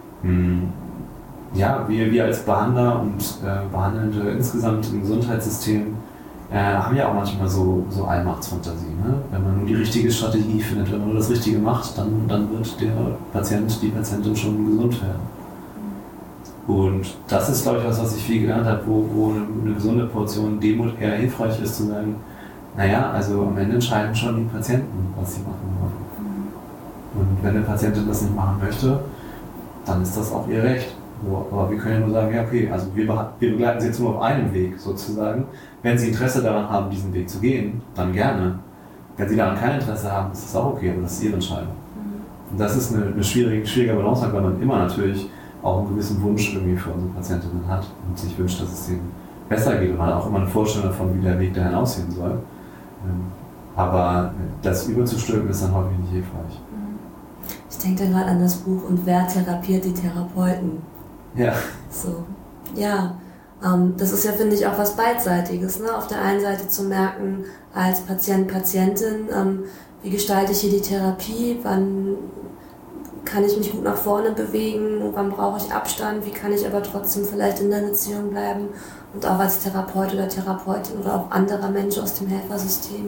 wir als Behandler und Behandelnde insgesamt im Gesundheitssystem haben ja auch manchmal so Allmachtsfantasie. Ne? Wenn man nur die richtige Strategie findet, wenn man nur das Richtige macht, dann wird der Patient, die Patientin schon gesund werden. Und das ist, glaube ich, was ich viel gelernt habe, wo eine gesunde Portion Demut eher hilfreich ist, zu sagen, also am Ende entscheiden schon die Patienten, was sie machen wollen. Und wenn eine Patientin das nicht machen möchte, dann ist das auch ihr Recht. Aber wir können ja nur sagen, also wir begleiten sie jetzt nur auf einem Weg sozusagen. Wenn sie Interesse daran haben, diesen Weg zu gehen, dann gerne. Wenn sie daran kein Interesse haben, ist das auch okay, aber das ist ihre Entscheidung. Und das ist eine schwierige Balance, weil man immer natürlich auch einen gewissen Wunsch irgendwie für unsere Patientinnen hat und sich wünscht, dass es denen besser geht und man hat auch immer eine Vorstellung davon, wie der Weg dahin aussehen soll. Aber das überzustülpen ist dann häufig nicht hilfreich. Ich denke da gerade an das Buch "Und wer therapiert die Therapeuten?" Ja. So. Ja, das ist ja, finde ich, auch was Beidseitiges. Ne? Auf der einen Seite zu merken, als Patient, Patientin, wie gestalte ich hier die Therapie, wann kann ich mich gut nach vorne bewegen, wann brauche ich Abstand, wie kann ich aber trotzdem vielleicht in der Beziehung bleiben und auch als Therapeut oder Therapeutin oder auch anderer Mensch aus dem Helfersystem,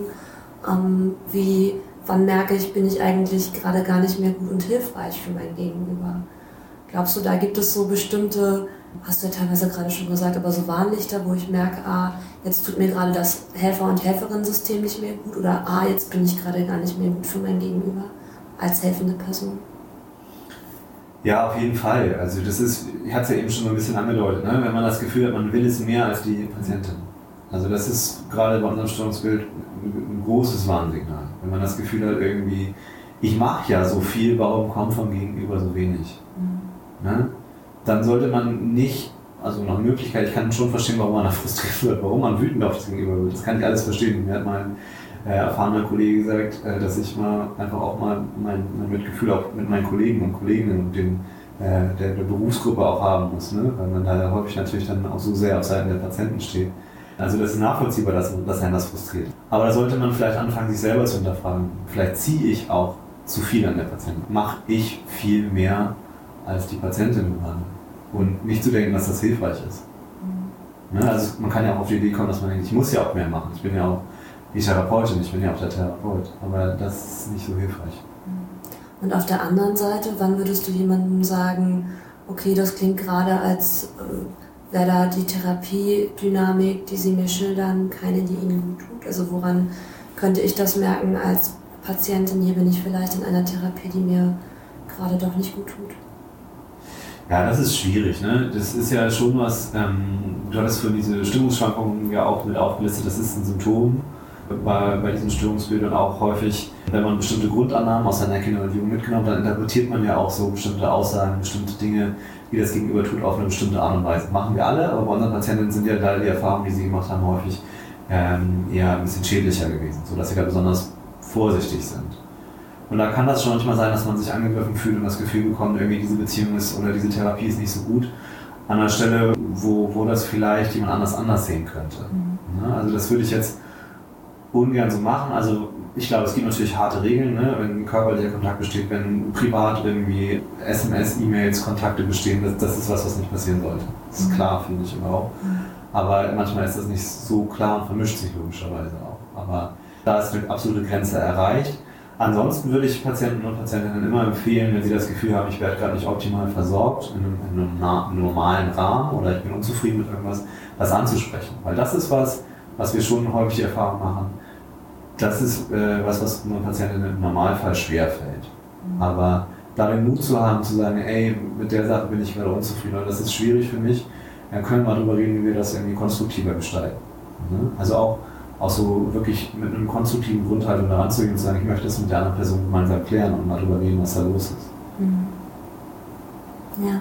wann merke ich, bin ich eigentlich gerade gar nicht mehr gut und hilfreich für mein Gegenüber. Glaubst du, da gibt es so bestimmte, hast du ja teilweise gerade schon gesagt, aber so Warnlichter, wo ich merke, jetzt tut mir gerade das Helfer- und Helferinnen-System nicht mehr gut oder jetzt bin ich gerade gar nicht mehr gut für mein Gegenüber als helfende Person? Ja, auf jeden Fall. Also das ist, ich hatte es ja eben schon so ein bisschen angedeutet, ne? Wenn man das Gefühl hat, man will es mehr als die Patientin. Also das ist gerade bei unserem Störungsbild ein großes Warnsignal. Wenn man das Gefühl hat, irgendwie, ich mache ja so viel, warum kommt vom Gegenüber so wenig? Ne? Dann sollte man nicht, also nach Möglichkeit, ich kann schon verstehen, warum man da frustriert wird, warum man wütend auf das Gegenüber wird. Das kann ich alles verstehen. Mir hat mein erfahrener Kollege gesagt, dass ich mal einfach auch mal mein Mitgefühl auch mit meinen Kollegen und Kolleginnen und der Berufsgruppe auch haben muss, ne? Weil man da häufig natürlich dann auch so sehr auf Seiten der Patienten steht. Also das ist nachvollziehbar, dass einen das frustriert. Aber da sollte man vielleicht anfangen, sich selber zu hinterfragen. Vielleicht ziehe ich auch zu viel an der Patientin. Mache ich viel mehr als die Patientin gerade? Und nicht zu denken, dass das hilfreich ist. Ne? Also man kann ja auch auf die Idee kommen, dass man denkt, ich muss ja auch mehr machen. Ich bin ja auch die Therapeutin, ich bin ja auch der Therapeut. Aber das ist nicht so hilfreich. Und auf der anderen Seite, wann würdest du jemandem sagen, okay, das klingt gerade, als wäre da die Therapiedynamik, die sie mir schildern, keine, die ihnen gut tut? Also woran könnte ich das merken als Patientin, hier bin ich vielleicht in einer Therapie, die mir gerade doch nicht gut tut? Ja, das ist schwierig. Ne? Das ist ja schon was, du hattest für diese Stimmungsschwankungen ja auch mit aufgelistet, das ist ein Symptom bei diesen Störungsbildern auch häufig, wenn man bestimmte Grundannahmen aus seiner Kinder- und Jugend mitgenommen, dann interpretiert man ja auch so bestimmte Aussagen, bestimmte Dinge, wie das Gegenüber tut, auf eine bestimmte Art und Weise. Machen wir alle, aber bei unseren Patientinnen sind ja da die Erfahrungen, die sie gemacht haben, häufig eher ein bisschen schädlicher gewesen, sodass sie da besonders vorsichtig sind. Und da kann das schon manchmal sein, dass man sich angegriffen fühlt und das Gefühl bekommt, irgendwie diese Beziehung ist oder diese Therapie ist nicht so gut, an einer Stelle, wo das vielleicht jemand anders sehen könnte. Ne? Also das würde ich jetzt ungern so machen. Also ich glaube, es gibt natürlich harte Regeln, ne? Wenn körperlicher Kontakt besteht, wenn privat irgendwie SMS, E-Mails, Kontakte bestehen, das ist was nicht passieren sollte. Das ist klar, finde ich überhaupt. Aber manchmal ist das nicht so klar und vermischt sich logischerweise auch. Aber da ist eine absolute Grenze erreicht. Ansonsten würde ich Patienten und Patientinnen immer empfehlen, wenn sie das Gefühl haben, ich werde gerade nicht optimal versorgt, in einem normalen Rahmen oder ich bin unzufrieden mit irgendwas, das anzusprechen. Weil das ist was wir schon häufig die Erfahrung machen. Das ist was unseren Patientinnen im Normalfall schwerfällt. Aber da den Mut zu haben, zu sagen, ey, mit der Sache bin ich gerade unzufrieden oder das ist schwierig für mich, dann können wir darüber reden, wie wir das irgendwie konstruktiver gestalten. Also auch so wirklich mit einem konstruktiven Grundhaltung daran zu gehen und zu sagen, ich möchte das mit der anderen Person gemeinsam klären und mal darüber reden, was da los ist. Ja.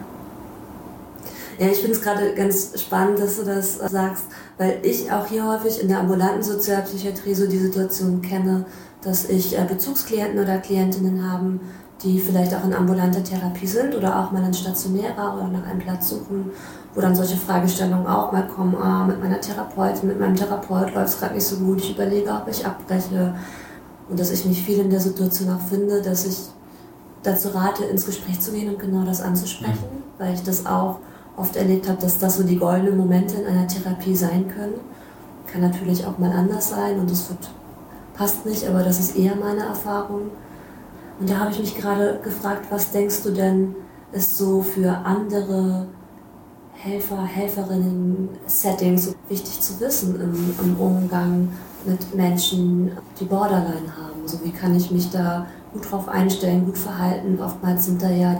Ja, ich finde es gerade ganz spannend, dass du das sagst, weil ich auch hier häufig in der ambulanten Sozialpsychiatrie so die Situation kenne, dass ich Bezugsklienten oder Klientinnen habe, die vielleicht auch in ambulanter Therapie sind oder auch mal in stationärer oder nach einem Platz suchen, wo dann solche Fragestellungen auch mal kommen, mit meiner Therapeutin, mit meinem Therapeut läuft es gerade nicht so gut, ich überlege, ob ich abbreche. Und dass ich mich viel in der Situation auch finde, dass ich dazu rate, ins Gespräch zu gehen und genau das anzusprechen, weil ich das auch oft erlebt habe, dass das so die goldenen Momente in einer Therapie sein können. Kann natürlich auch mal anders sein und es passt nicht, aber das ist eher meine Erfahrung. Und da habe ich mich gerade gefragt, was denkst du denn, ist so für andere Helfer, Helferinnen, Settings so wichtig zu wissen im Umgang mit Menschen, die Borderline haben? So, wie kann ich mich da gut drauf einstellen, gut verhalten? Oftmals sind da ja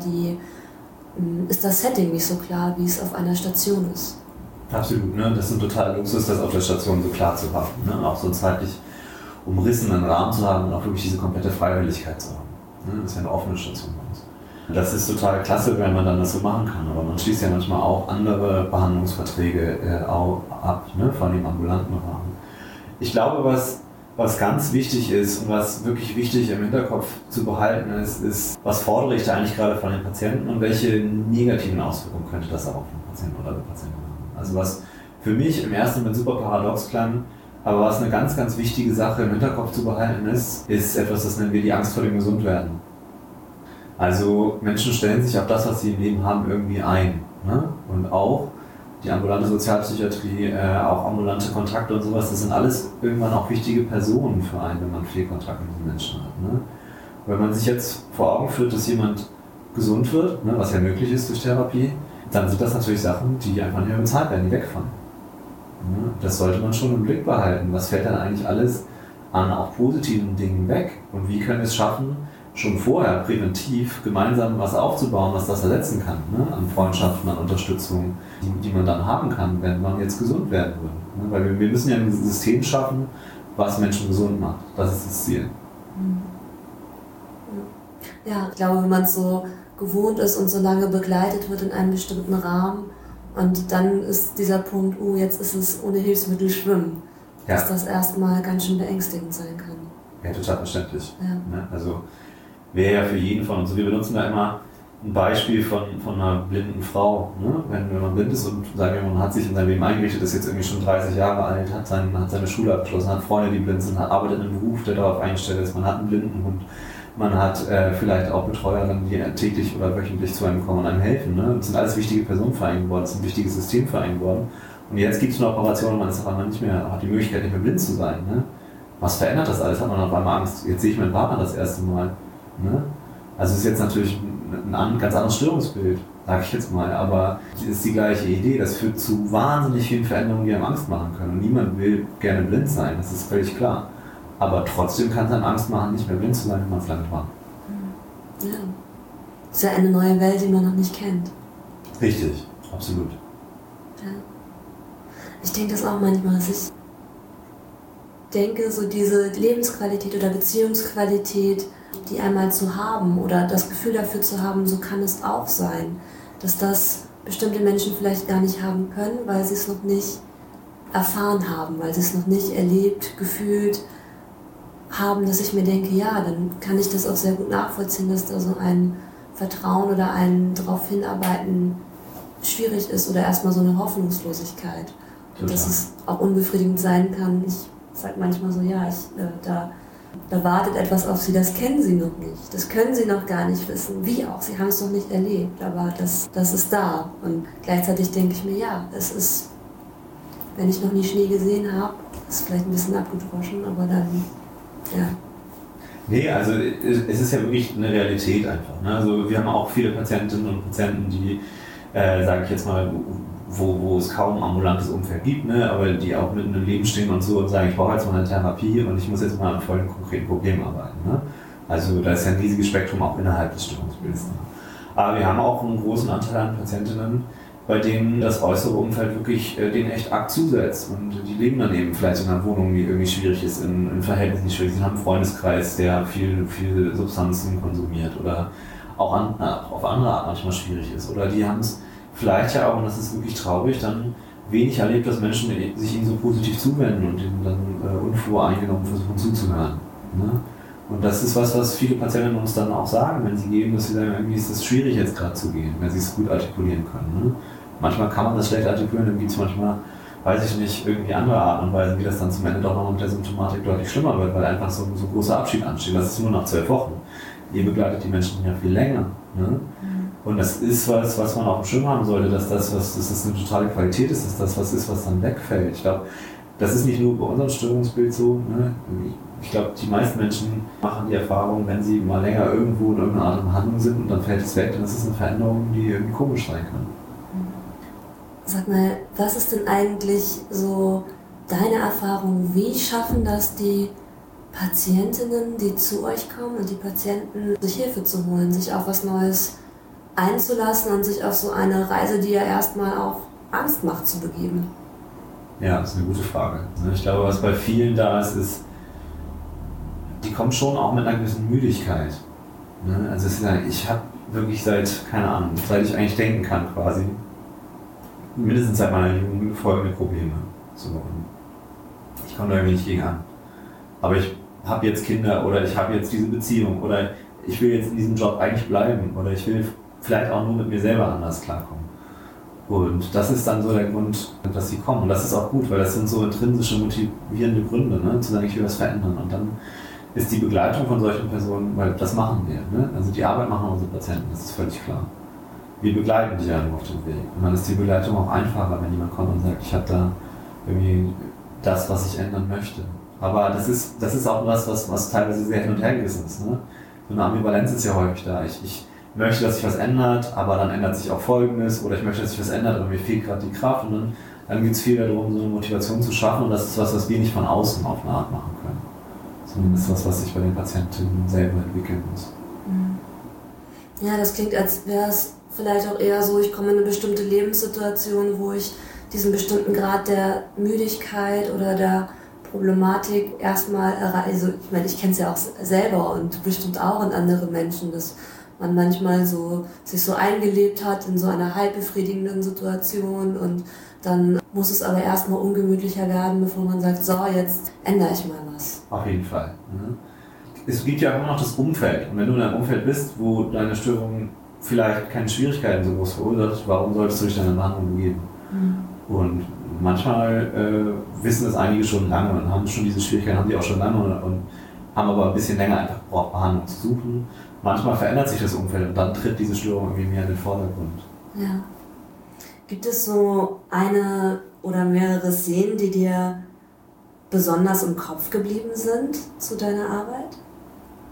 ist das Setting nicht so klar, wie es auf einer Station ist. Absolut, ne? Das ist ein totaler Luxus, das auf der Station so klar zu haben. Ne? Auch so einen zeitlich umrissenen Rahmen zu haben und auch wirklich diese komplette Freiwilligkeit zu haben. Ne? Das ist ja eine offene Station bei uns. Das ist total klasse, wenn man dann das so machen kann, aber man schließt ja manchmal auch andere Behandlungsverträge ab, ne? Vor allem im ambulanten Rahmen. Ich glaube, was ganz wichtig ist und was wirklich wichtig im Hinterkopf zu behalten ist, was fordere ich da eigentlich gerade von den Patienten und welche negativen Auswirkungen könnte das auch auf den Patienten oder die Patientin haben. Also was für mich im ersten Moment super paradox klang, aber was eine ganz, ganz wichtige Sache im Hinterkopf zu behalten ist etwas, das nennen wir die Angst vor dem Gesundwerden. Also Menschen stellen sich auf das, was sie im Leben haben, irgendwie ein. Ne? Und auch die ambulante Sozialpsychiatrie, auch ambulante Kontakte und sowas, das sind alles irgendwann auch wichtige Personen für einen, wenn man viel Kontakt mit diesen Menschen hat. Ne? Wenn man sich jetzt vor Augen führt, dass jemand gesund wird, ne, was ja möglich ist durch Therapie, dann sind das natürlich Sachen, die einfach nicht mehr bezahlt werden, die wegfallen. Ne? Das sollte man schon im Blick behalten. Was fällt dann eigentlich alles an auch positiven Dingen weg? Und wie können wir es schaffen, schon vorher präventiv gemeinsam was aufzubauen, was das ersetzen kann, ne? An Freundschaften, an Unterstützung, die man dann haben kann, wenn man jetzt gesund werden würde. Ne? Weil wir müssen ja ein System schaffen, was Menschen gesund macht. Das ist das Ziel. Ja, ich glaube, wenn man es so gewohnt ist und so lange begleitet wird in einem bestimmten Rahmen und dann ist dieser Punkt, jetzt ist es ohne Hilfsmittel schwimmen, dass das erstmal ganz schön beängstigend sein kann. Ja, total verständlich. Ja. Ne? Also wäre ja für jeden von uns. Wir benutzen da immer ein Beispiel von einer blinden Frau. Ne? Wenn man blind ist und sagen wir, man hat sich in sein Leben eingerichtet, ist jetzt irgendwie schon 30 Jahre alt, hat seine Schule abgeschlossen, hat Freunde, die blind sind, arbeitet in einem Beruf, der darauf eingestellt ist, man hat einen Blindenhund, man hat vielleicht auch Betreuerinnen, die täglich oder wöchentlich zu einem kommen und einem helfen. Ne? Das sind alles wichtige Personen für einen geworden, das ist ein wichtiges System für einen geworden. Und jetzt gibt es eine Operation und man ist auf einmal hat die Möglichkeit, nicht mehr blind zu sein. Ne? Was verändert das alles? Hat man auf einmal Angst? Jetzt sehe ich meinen Partner das erste Mal. Ne? Also es ist jetzt natürlich ein ganz anderes Störungsbild, sage ich jetzt mal, aber es ist die gleiche Idee. Das führt zu wahnsinnig vielen Veränderungen, die einem Angst machen können. Und niemand will gerne blind sein, das ist völlig klar. Aber trotzdem kann es einem Angst machen, nicht mehr blind zu sein, wenn man es lange war. Ja. Das ist ja eine neue Welt, die man noch nicht kennt. Richtig, absolut. Ja. Ich denke das auch manchmal, dass ich denke, so diese Lebensqualität oder Beziehungsqualität, die einmal zu haben oder das Gefühl dafür zu haben, so kann es auch sein, dass das bestimmte Menschen vielleicht gar nicht haben können, weil sie es noch nicht erfahren haben, weil sie es noch nicht erlebt, gefühlt haben, dass ich mir denke, ja, dann kann ich das auch sehr gut nachvollziehen, dass da so ein Vertrauen oder ein darauf hinarbeiten schwierig ist oder erstmal so eine Hoffnungslosigkeit. Und dass es auch unbefriedigend sein kann. Ich sage manchmal so, ja, da wartet etwas auf sie, das kennen sie noch nicht. Das können sie noch gar nicht wissen. Wie auch? Sie haben es noch nicht erlebt, aber das ist da. Und gleichzeitig denke ich mir, ja, es ist, wenn ich noch nie Schnee gesehen habe, ist vielleicht ein bisschen abgedroschen, aber dann, ja. Nee, also es ist ja wirklich eine Realität einfach. Ne? Also wir haben auch viele Patientinnen und Patienten, die, sage ich jetzt mal, wo es kaum ambulantes Umfeld gibt, ne? Aber die auch mitten im Leben stehen und so und sagen, ich brauche jetzt mal eine Therapie und ich muss jetzt mal an vollen konkreten Problemen arbeiten. Ne? Also da ist ja ein riesiges Spektrum auch innerhalb des Störungsbildes. Ne? Aber wir haben auch einen großen Anteil an Patientinnen, bei denen das äußere Umfeld wirklich denen echt arg zusetzt. Und die leben dann eben vielleicht in einer Wohnung, die irgendwie schwierig ist, in Verhältnissen, die schwierig sind, haben einen Freundeskreis, der viel Substanzen konsumiert oder auch auf andere Art manchmal schwierig ist. Oder die haben es vielleicht ja auch, und das ist wirklich traurig, dann wenig erlebt, dass Menschen sich ihnen so positiv zuwenden und ihnen dann unvoreingenommen versuchen zuzuhören. Ne? Und das ist was viele Patienten uns dann auch sagen, wenn sie gehen, dass sie sagen, irgendwie ist es schwierig jetzt gerade zu gehen, wenn sie es gut artikulieren können. Ne? Manchmal kann man das schlecht artikulieren, dann gibt es manchmal, weiß ich nicht, irgendwie andere Arten und Weisen, wie das dann zum Ende doch noch mit der Symptomatik deutlich schlimmer wird, weil einfach so ein großer Abschied ansteht. Das ist nur nach 12 Wochen. Ihr begleitet die Menschen ja viel länger. Ne? Und das ist was man auf dem Schirm haben sollte, dass das eine totale Qualität ist, dass das was ist, was dann wegfällt. Ich glaube, das ist nicht nur bei unserem Störungsbild so. Ne? Ich glaube, die meisten Menschen machen die Erfahrung, wenn sie mal länger irgendwo in irgendeiner Art und Handlung sind und dann fällt es weg, dann ist es eine Veränderung, die irgendwie komisch sein kann. Sag mal, was ist denn eigentlich so deine Erfahrung? Wie schaffen das die Patientinnen, die zu euch kommen und die Patienten, sich Hilfe zu holen, sich auf was Neues einzulassen und sich auf so eine Reise, die ja erstmal auch Angst macht, zu begeben? Ja, das ist eine gute Frage. Ich glaube, was bei vielen da ist, die kommen schon auch mit einer gewissen Müdigkeit. Also ich habe wirklich seit ich eigentlich denken kann quasi, mindestens seit meiner Jugend folgende Probleme. So, ich komme da irgendwie nicht gegen an. Aber ich habe jetzt Kinder oder ich habe jetzt diese Beziehung oder ich will jetzt in diesem Job eigentlich bleiben oder ich will vielleicht auch nur mit mir selber anders klarkommen. Und das ist dann so der Grund, dass sie kommen. Und das ist auch gut, weil das sind so intrinsische, motivierende Gründe, ne? Zu sagen, ich will was verändern. Und dann ist die Begleitung von solchen Personen, weil das machen wir. Ne? Also die Arbeit machen unsere Patienten, das ist völlig klar. Wir begleiten die ja nur auf dem Weg. Und dann ist die Begleitung auch einfacher, wenn jemand kommt und sagt, ich habe da irgendwie das, was ich ändern möchte. Aber das ist auch was teilweise sehr hin und her gerissen ist. Ne? So eine Ambivalenz ist ja häufig da. Ich möchte, dass sich was ändert, aber dann ändert sich auch Folgendes. Oder ich möchte, dass sich was ändert, aber mir fehlt gerade die Kraft. Und dann geht es viel darum, so eine Motivation zu schaffen. Und das ist was wir nicht von außen auf eine Art machen können. Sondern das ist was sich bei den Patientinnen selber entwickeln muss. Ja, das klingt, als wäre es vielleicht auch eher so, ich komme in eine bestimmte Lebenssituation, wo ich diesen bestimmten Grad der Müdigkeit oder der Problematik erstmal erreiche. Also ich meine, ich kenne es ja auch selber und bestimmt auch in anderen Menschen, dass man manchmal sich so eingelebt hat in so einer halb befriedigenden Situation und dann muss es aber erstmal ungemütlicher werden, bevor man sagt, so, jetzt ändere ich mal was. Auf jeden Fall. Ne? Es gibt ja immer noch das Umfeld. Und wenn du in einem Umfeld bist, wo deine Störung vielleicht keine Schwierigkeiten so groß verursacht, warum solltest du dich dann in Behandlung begeben? Und manchmal wissen das einige schon lange und haben schon diese Schwierigkeiten, haben die auch schon lange und haben aber ein bisschen länger einfach gebraucht, Behandlung zu suchen. Manchmal verändert sich das Umfeld und dann tritt diese Störung irgendwie mehr in den Vordergrund. Ja. Gibt es so eine oder mehrere Szenen, die dir besonders im Kopf geblieben sind zu deiner Arbeit?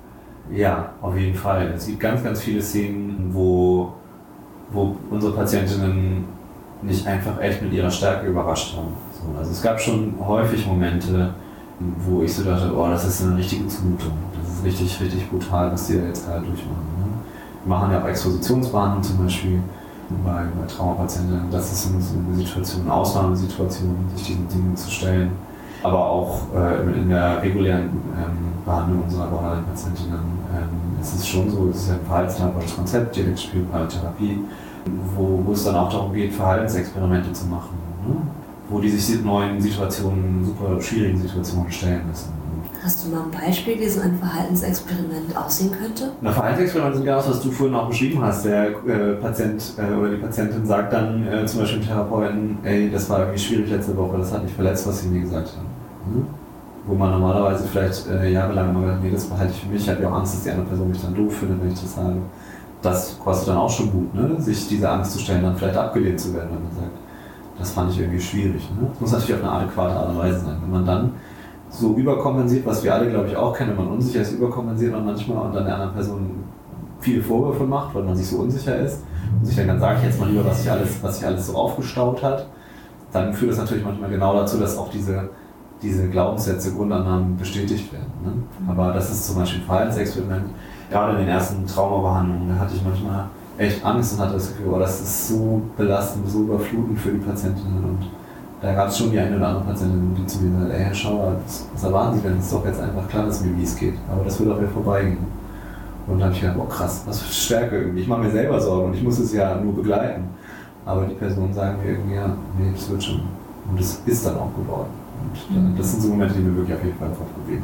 Ja, auf jeden Fall. Es gibt ganz, ganz viele Szenen, wo unsere Patientinnen nicht einfach echt mit ihrer Stärke überrascht haben. So, also es gab schon häufig Momente, wo ich so dachte, oh, das ist eine richtige Zumutung. Das ist richtig, richtig brutal, was die da jetzt gerade durchmachen. Ne? Wir machen ja auch Expositionsbehandlung zum Beispiel bei Traumapatienten. Das ist so eine Situation, eine Ausnahmesituation, sich diesen Dingen zu stellen. Aber auch in der regulären Behandlung unserer Borderline-Patientinnen ist es schon so, es ist ja ein verhaltenstherapeutisches Konzept, dialektspirale Therapie, wo es dann auch darum geht, Verhaltensexperimente zu machen, ne? Wo die sich neuen Situationen, super schwierigen Situationen stellen müssen. Hast du mal ein Beispiel, wie so ein Verhaltensexperiment aussehen könnte? Ein Verhaltensexperiment ist genau das, was du vorhin auch beschrieben hast. Der Patient oder die Patientin sagt dann zum Beispiel dem Therapeuten, ey, das war irgendwie schwierig letzte Woche, das hat mich verletzt, was sie mir gesagt haben. Mhm. Wo man normalerweise vielleicht jahrelang immer gedacht, nee, das behalte ich für mich, ich habe ja auch Angst, dass die andere Person mich dann doof findet, wenn ich das sage. Das kostet dann auch schon Mut, ne? Sich diese Angst zu stellen, dann vielleicht abgelehnt zu werden, wenn man sagt, das fand ich irgendwie schwierig. Ne? Das muss natürlich auf eine adäquate Art und Weise sein. Wenn man dann so überkompensiert, was wir alle, glaube ich, auch kennen, wenn man unsicher ist, überkompensiert man manchmal und dann der anderen Person viele Vorwürfe macht, weil man sich so unsicher ist und sich dann sage ich jetzt mal lieber, was sich alles so aufgestaut hat, dann führt das natürlich manchmal genau dazu, dass auch diese Glaubenssätze, Grundannahmen bestätigt werden. Ne? Aber das ist zum Beispiel ein Verhaltensexperiment. Gerade in den ersten Traumabehandlungen, da hatte ich manchmal echt Angst und hatte das Gefühl, oh, das ist so belastend, so überflutend für die Patientinnen. Und da gab es schon die eine oder andere Patientin, die zu mir gesagt hat, ey Herr Schauer, was erwarten Sie denn? Es ist doch jetzt einfach klar, dass mir wie es geht. Aber das wird auch wieder vorbeigehen. Und dann habe ich gedacht, oh krass, was für Stärke irgendwie. Ich mache mir selber Sorgen und ich muss es ja nur begleiten. Aber die Personen sagen mir irgendwie, ja, nee, das wird schon. Und es ist dann auch geworden. Und das sind so Momente, die mir wirklich auf jeden Fall geblieben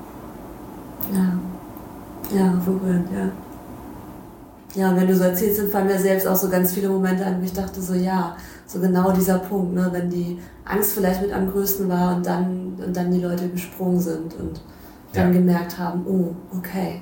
sind. Ja, berührend, ja. Ja, und wenn du so erzählst, dann fallen mir selbst auch so ganz viele Momente an, wo ich dachte so, ja, so genau dieser Punkt, ne, wenn die Angst vielleicht mit am größten war und dann die Leute gesprungen sind und dann gemerkt haben, oh, okay,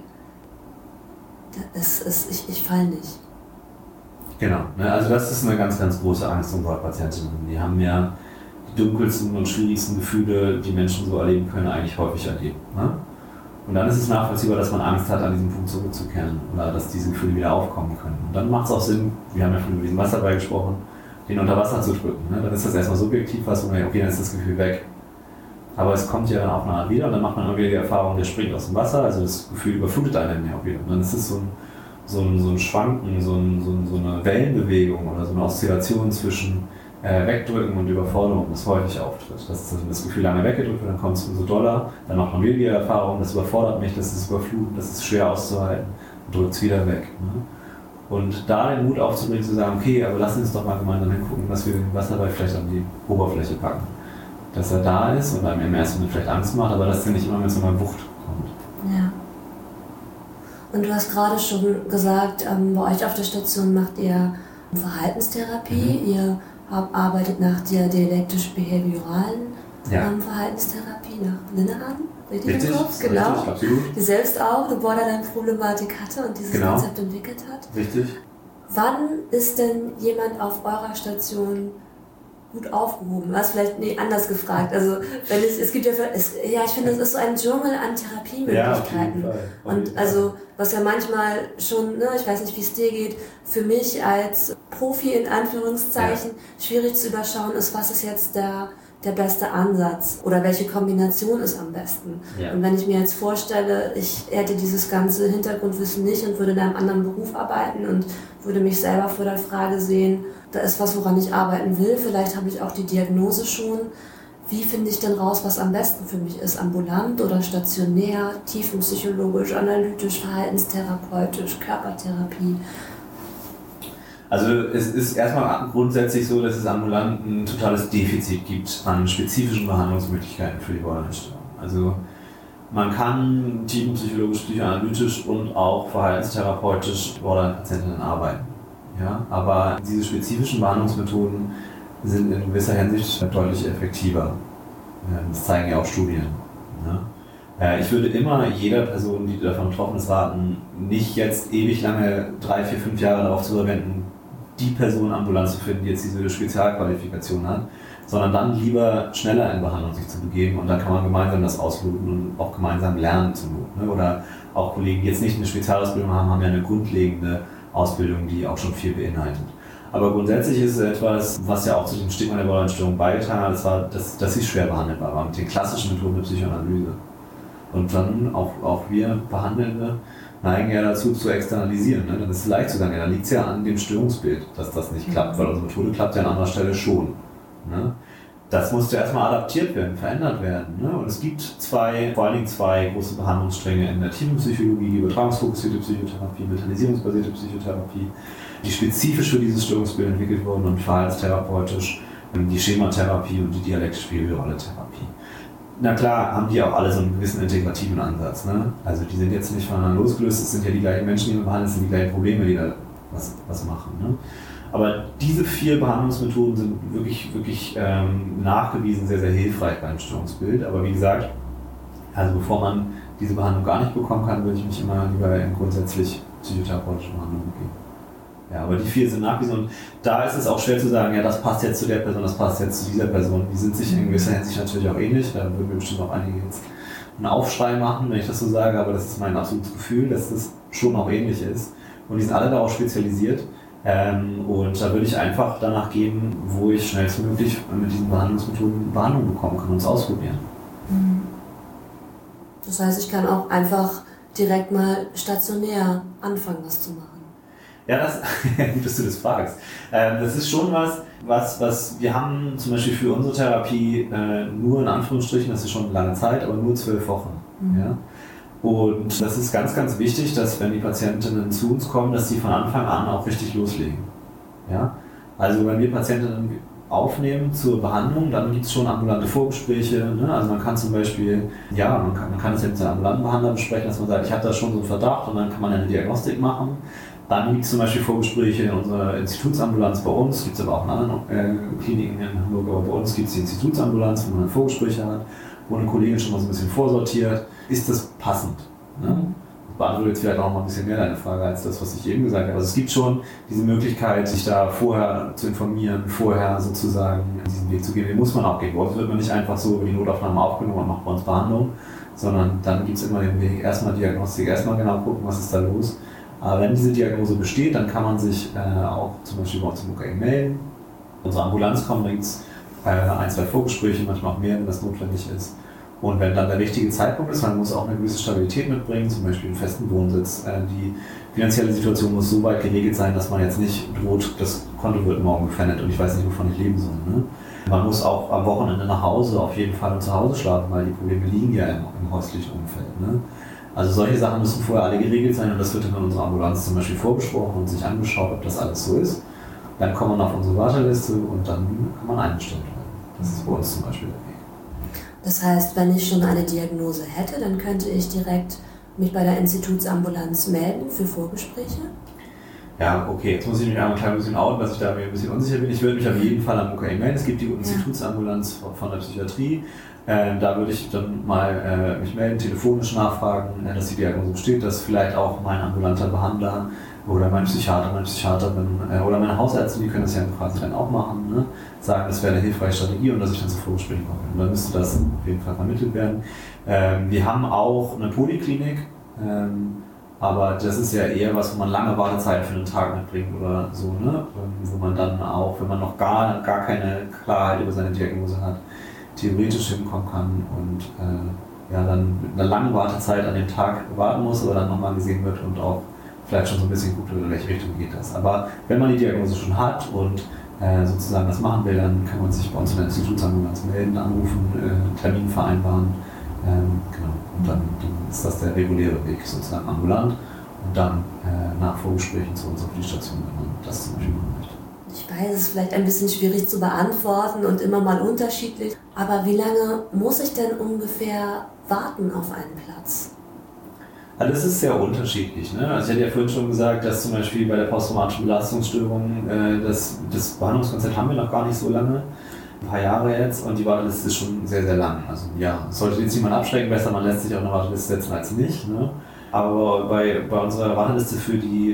ich fall nicht. Genau, ne, also das ist eine ganz, ganz große Angst unserer Patientinnen. Die haben ja die dunkelsten und schwierigsten Gefühle, die Menschen so erleben können, eigentlich häufig erleben. Ne? Und dann ist es nachvollziehbar, dass man Angst hat, an diesen Punkt zurückzukehren oder dass diese Gefühle wieder aufkommen können. Und dann macht es auch Sinn, wir haben ja schon über diesen Wasserball gesprochen, den unter Wasser zu drücken. Ne? Dann ist das erstmal subjektiv was, wo man okay, dann ist das Gefühl weg. Aber es kommt ja dann auch eine Art wieder und dann macht man immer wieder die Erfahrung, der springt aus dem Wasser, also das Gefühl überflutet einen ja auch wieder. Und dann ist es so ein Schwanken, so eine Wellenbewegung oder so eine Oszillation zwischen Wegdrücken und Überforderung, das häufig auftritt. Das Gefühl lange weggedrückt wird, dann kommt es umso doller, dann macht man wieder die Erfahrung, das überfordert mich, das ist überflutend, das ist schwer auszuhalten und drückt es wieder weg. Ne? Und da den Mut aufzubringen, zu sagen, okay, aber lass uns doch mal gemeinsam hingucken, dass wir den Wasserball vielleicht an die Oberfläche packen. Dass er da ist und einem im ersten Moment vielleicht Angst macht, aber dass er nicht immer mit so einer Wucht kommt. Ja. Und du hast gerade schon gesagt, bei euch auf der Station macht ihr Verhaltenstherapie, ihr arbeitet nach der dialektisch-behavioralen Verhaltenstherapie nach Linehan, richtig im Kopf? Genau. Richtig, absolut. Die selbst auch eine Borderline-Problematik hatte und dieses Konzept entwickelt hat. Richtig. Wann ist denn jemand auf eurer Station gut aufgehoben? Was vielleicht anders gefragt. Also wenn es gibt ja, ich finde, es ist so ein Dschungel an Therapiemöglichkeiten. Ja, und also was ja manchmal schon, ne, ich weiß nicht, wie es dir geht, für mich als Profi in Anführungszeichen schwierig zu überschauen ist, was ist jetzt der beste Ansatz oder welche Kombination ist am besten. Ja. Und wenn ich mir jetzt vorstelle, ich hätte dieses ganze Hintergrundwissen nicht und würde in einem anderen Beruf arbeiten und würde mich selber vor der Frage sehen, da ist was, woran ich arbeiten will, vielleicht habe ich auch die Diagnose schon. Wie finde ich denn raus, was am besten für mich ist? Ambulant oder stationär, tiefenpsychologisch, analytisch, verhaltenstherapeutisch, Körpertherapie? Also es ist erstmal grundsätzlich so, dass es ambulant ein totales Defizit gibt an spezifischen Behandlungsmöglichkeiten für die Borderline-Störung. Also man kann tiefenpsychologisch, psychoanalytisch und auch verhaltenstherapeutisch Borderline-Patientinnen arbeiten. Ja? Aber diese spezifischen Behandlungsmethoden sind in gewisser Hinsicht deutlich effektiver. Das zeigen ja auch Studien. Ne? Ich würde immer jeder Person, die davon betroffen ist, raten, nicht jetzt ewig lange 3, 4, 5 Jahre darauf zu verwenden, die Person ambulant zu finden, die jetzt diese Spezialqualifikation hat, sondern dann lieber schneller in Behandlung sich zu begeben und dann kann man gemeinsam das ausloten und auch gemeinsam lernen zum Not. Ne? Oder auch Kollegen, die jetzt nicht eine Spezialausbildung haben, haben ja eine grundlegende Ausbildung, die auch schon viel beinhaltet. Aber grundsätzlich ist es etwas, was ja auch zu dem Stigma der Borderline-Störung beigetragen hat, dass sie schwer behandelbar war mit den klassischen Methoden der Psychoanalyse. Und dann auch wir Behandelnde neigen ja dazu zu externalisieren. Ne? Dann ist es leicht zu sagen, ja, dann liegt es ja an dem Störungsbild, dass das nicht klappt, weil unsere Methode klappt ja an anderer Stelle schon. Ne? Das musste erstmal adaptiert werden, verändert werden. Ne? Und es gibt vor allen Dingen zwei große Behandlungsstränge in der Tiefenpsychologie, die übertragungsfokussierte Psychotherapie, mentalisierungsbasierte Psychotherapie, die spezifisch für dieses Störungsbild entwickelt wurden und verhaltenstherapeutisch, die Schematherapie und die dialektisch-behaviorale Therapie. Na klar, haben die auch alle so einen gewissen integrativen Ansatz. Ne? Also die sind jetzt nicht voneinander losgelöst, es sind ja die gleichen Menschen, die wir behandeln, es sind die gleichen Probleme, die da was machen. Ne? Aber diese 4 Behandlungsmethoden sind wirklich nachgewiesen sehr, sehr hilfreich beim Störungsbild. Aber wie gesagt, also bevor man diese Behandlung gar nicht bekommen kann, würde ich mich immer lieber in grundsätzlich psychotherapeutische Behandlung begeben. Ja, aber die 4 sind nachgewiesen und da ist es auch schwer zu sagen, ja, das passt jetzt zu der Person, das passt jetzt zu dieser Person. Die sind sich in gewisser Hinsicht natürlich auch ähnlich, da würden wir bestimmt auch einige jetzt einen Aufschrei machen, wenn ich das so sage, aber das ist mein absolutes Gefühl, dass das schon auch ähnlich ist. Und die sind alle darauf spezialisiert und da würde ich einfach danach gehen, wo ich schnellstmöglich mit diesen Behandlungsmethoden Behandlung bekommen kann und es ausprobieren. Das heißt, ich kann auch einfach direkt mal stationär anfangen, das zu machen. Ja, gut, dass du das fragst. Das ist schon was wir haben zum Beispiel für unsere Therapie nur in Anführungsstrichen, das ist schon eine lange Zeit, aber nur 12 Wochen. Ja? Und das ist ganz, ganz wichtig, dass wenn die Patientinnen zu uns kommen, dass sie von Anfang an auch richtig loslegen. Ja? Also wenn wir Patientinnen aufnehmen zur Behandlung, dann gibt es schon ambulante Vorgespräche. Ne? Also man kann zum Beispiel, ja, man kann das jetzt mit einem ambulanten Behandler besprechen, dass man sagt, ich habe da schon so einen Verdacht und dann kann man eine Diagnostik machen. Dann gibt es zum Beispiel Vorgespräche in unserer Institutsambulanz bei uns, gibt es aber auch in anderen Kliniken in Hamburg, aber bei uns gibt es die Institutsambulanz, wo man Vorgespräche hat, wo eine Kollegin schon mal so ein bisschen vorsortiert. Ist das passend? Ne? Das beantwortet jetzt vielleicht auch mal ein bisschen mehr deine Frage als das, was ich eben gesagt habe. Also es gibt schon diese Möglichkeit, sich da vorher zu informieren, vorher sozusagen diesen Weg zu gehen. Den muss man auch gehen. Bei uns wird man nicht einfach so über die Notaufnahme aufgenommen und macht bei uns Behandlung, sondern dann gibt es immer den Weg, erstmal Diagnostik, erstmal genau gucken, was ist da los. Aber wenn diese Diagnose besteht, dann kann man sich auch zum Beispiel bei uns im UKE melden. Unsere Ambulanz kommt, da gibt es 1, 2 Vorgespräche, manchmal auch mehr, wenn das notwendig ist. Und wenn dann der richtige Zeitpunkt ist, man muss auch eine gewisse Stabilität mitbringen, zum Beispiel einen festen Wohnsitz. Die finanzielle Situation muss so weit geregelt sein, dass man jetzt nicht droht, das Konto wird morgen gefändet und ich weiß nicht, wovon ich leben soll. Ne? Man muss auch am Wochenende nach Hause auf jeden Fall und zu Hause schlafen, weil die Probleme liegen ja im häuslichen Umfeld. Ne? Also solche Sachen müssen vorher alle geregelt sein und das wird dann in unserer Ambulanz zum Beispiel vorbesprochen und sich angeschaut, ob das alles so ist. Dann kommt man auf unsere Warteliste und dann kann man eingestellt werden. Das ist bei uns zum Beispiel der Weg. Das heißt, wenn ich schon eine Diagnose hätte, dann könnte ich direkt mich bei der Institutsambulanz melden für Vorgespräche? Ja, okay, jetzt muss ich mich einmal ein klein bisschen outen, dass ich da mir ein bisschen unsicher bin. Ich würde mich auf jeden Fall am UKE melden. Es gibt die Institutsambulanz von der Psychiatrie. Da würde ich dann mal mich melden, telefonisch nachfragen, dass die Diagnose besteht, dass vielleicht auch mein ambulanter Behandler oder mein Psychiater, meine Psychiaterin oder meine Hausärzte, die können das ja quasi dann auch machen, ne? Sagen, das wäre eine hilfreiche Strategie und dass ich dann zu Vorgesprächen komme. Und dann müsste das auf jeden Fall vermittelt werden. Wir haben auch eine Poliklinik, aber das ist ja eher was, wo man lange Wartezeiten für einen Tag mitbringt oder so, ne? Wo man dann auch, wenn man noch gar keine Klarheit über seine Diagnose hat, theoretisch hinkommen kann und dann mit einer langen Wartezeit an dem Tag warten muss, aber dann nochmal gesehen wird und auch vielleicht schon so ein bisschen guckt, in welche Richtung geht das. Aber wenn man die Diagnose schon hat und sozusagen das machen will, dann kann man sich bei uns in der Institutsambulanz melden, anrufen, Termin vereinbaren. Genau. Und dann ist das der reguläre Weg, sozusagen ambulant und dann nach Vorgesprächen zu uns auf die Station, wenn man das zum Beispiel machen möchte. Ich weiß, es ist vielleicht ein bisschen schwierig zu beantworten und immer mal unterschiedlich, aber wie lange muss ich denn ungefähr warten auf einen Platz? Also das ist sehr unterschiedlich. Ne? Also ich hatte ja vorhin schon gesagt, dass zum Beispiel bei der posttraumatischen Belastungsstörung das Behandlungskonzept haben wir noch gar nicht so lange, ein paar Jahre jetzt, und die Warteliste ist schon sehr, sehr lang. Also ja, es sollte jetzt niemand abschrecken, besser man lässt sich auf eine Warteliste setzen als nicht. Ne? Aber bei unserer Warteliste für die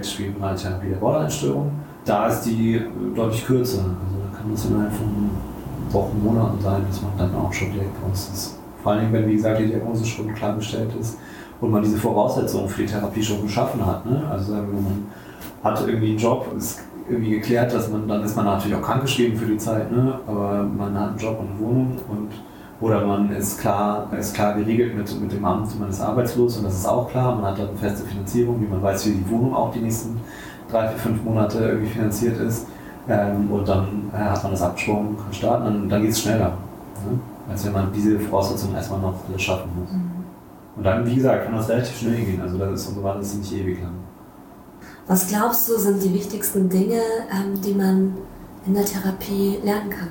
dialektisch-behaviorale Therapie der Borderline-Störung, da ist die deutlich kürzer. Also da kann man es innerhalb von Wochen, Monaten sein, dass man dann auch schon direkt bei uns ist. Vor allem, wenn, wie gesagt, die Diagnose schon klar gestellt ist und man diese Voraussetzungen für die Therapie schon geschaffen hat. Ne? Also sagen wir, man hat irgendwie einen Job, ist irgendwie geklärt, dass dann ist man natürlich auch krankgeschrieben für die Zeit, ne? Aber man hat einen Job und eine Wohnung oder man ist klar geregelt mit dem Amt, man ist arbeitslos und das ist auch klar, man hat dann eine feste Finanzierung, wie man weiß, wie die Wohnung auch die nächsten 3, 4, 5 Monate irgendwie finanziert ist. Und dann hat man das abgesprochen, kann starten, und dann geht es schneller. Ne? Als wenn man diese Voraussetzungen erstmal noch alles schaffen muss. Und dann, wie gesagt, kann das relativ schnell gehen. Also das ist unsere Wandel ist nicht ewig lang. Was glaubst du, sind die wichtigsten Dinge, die man in der Therapie lernen kann?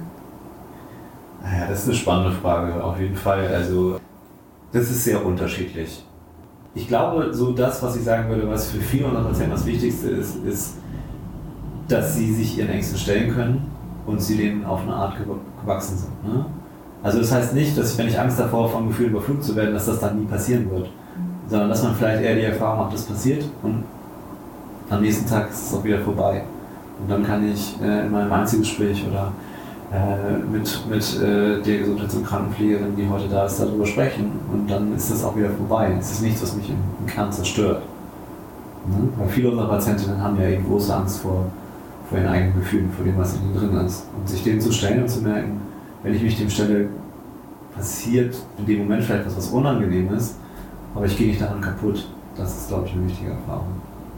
Naja, das ist eine spannende Frage, auf jeden Fall. Also, das ist sehr unterschiedlich. Ich glaube, so das, was ich sagen würde, was für viele unserer Patienten das Wichtigste ist, dass sie sich ihren Ängsten stellen können und sie denen auf eine Art gewachsen sind. Ne? Also das heißt nicht, dass wenn ich Angst davor habe, vom Gefühl überflutet zu werden, dass das dann nie passieren wird. Sondern dass man vielleicht eher die Erfahrung macht, das passiert und am nächsten Tag ist es auch wieder vorbei. Und dann kann ich in meinem Einzelgespräch oder mit der Gesundheits- und Krankenpflegerin, die heute da ist, darüber sprechen und dann ist das auch wieder vorbei. Es ist nichts, was mich im Kern zerstört. Ne? Weil viele unserer Patientinnen haben ja eben große Angst vor ihren eigenen Gefühlen, vor dem, was in ihnen drin ist. Und sich dem zu stellen und zu merken, wenn ich mich dem stelle, passiert in dem Moment vielleicht was Unangenehmes, aber ich gehe nicht daran kaputt. Das ist, glaube ich, eine wichtige Erfahrung.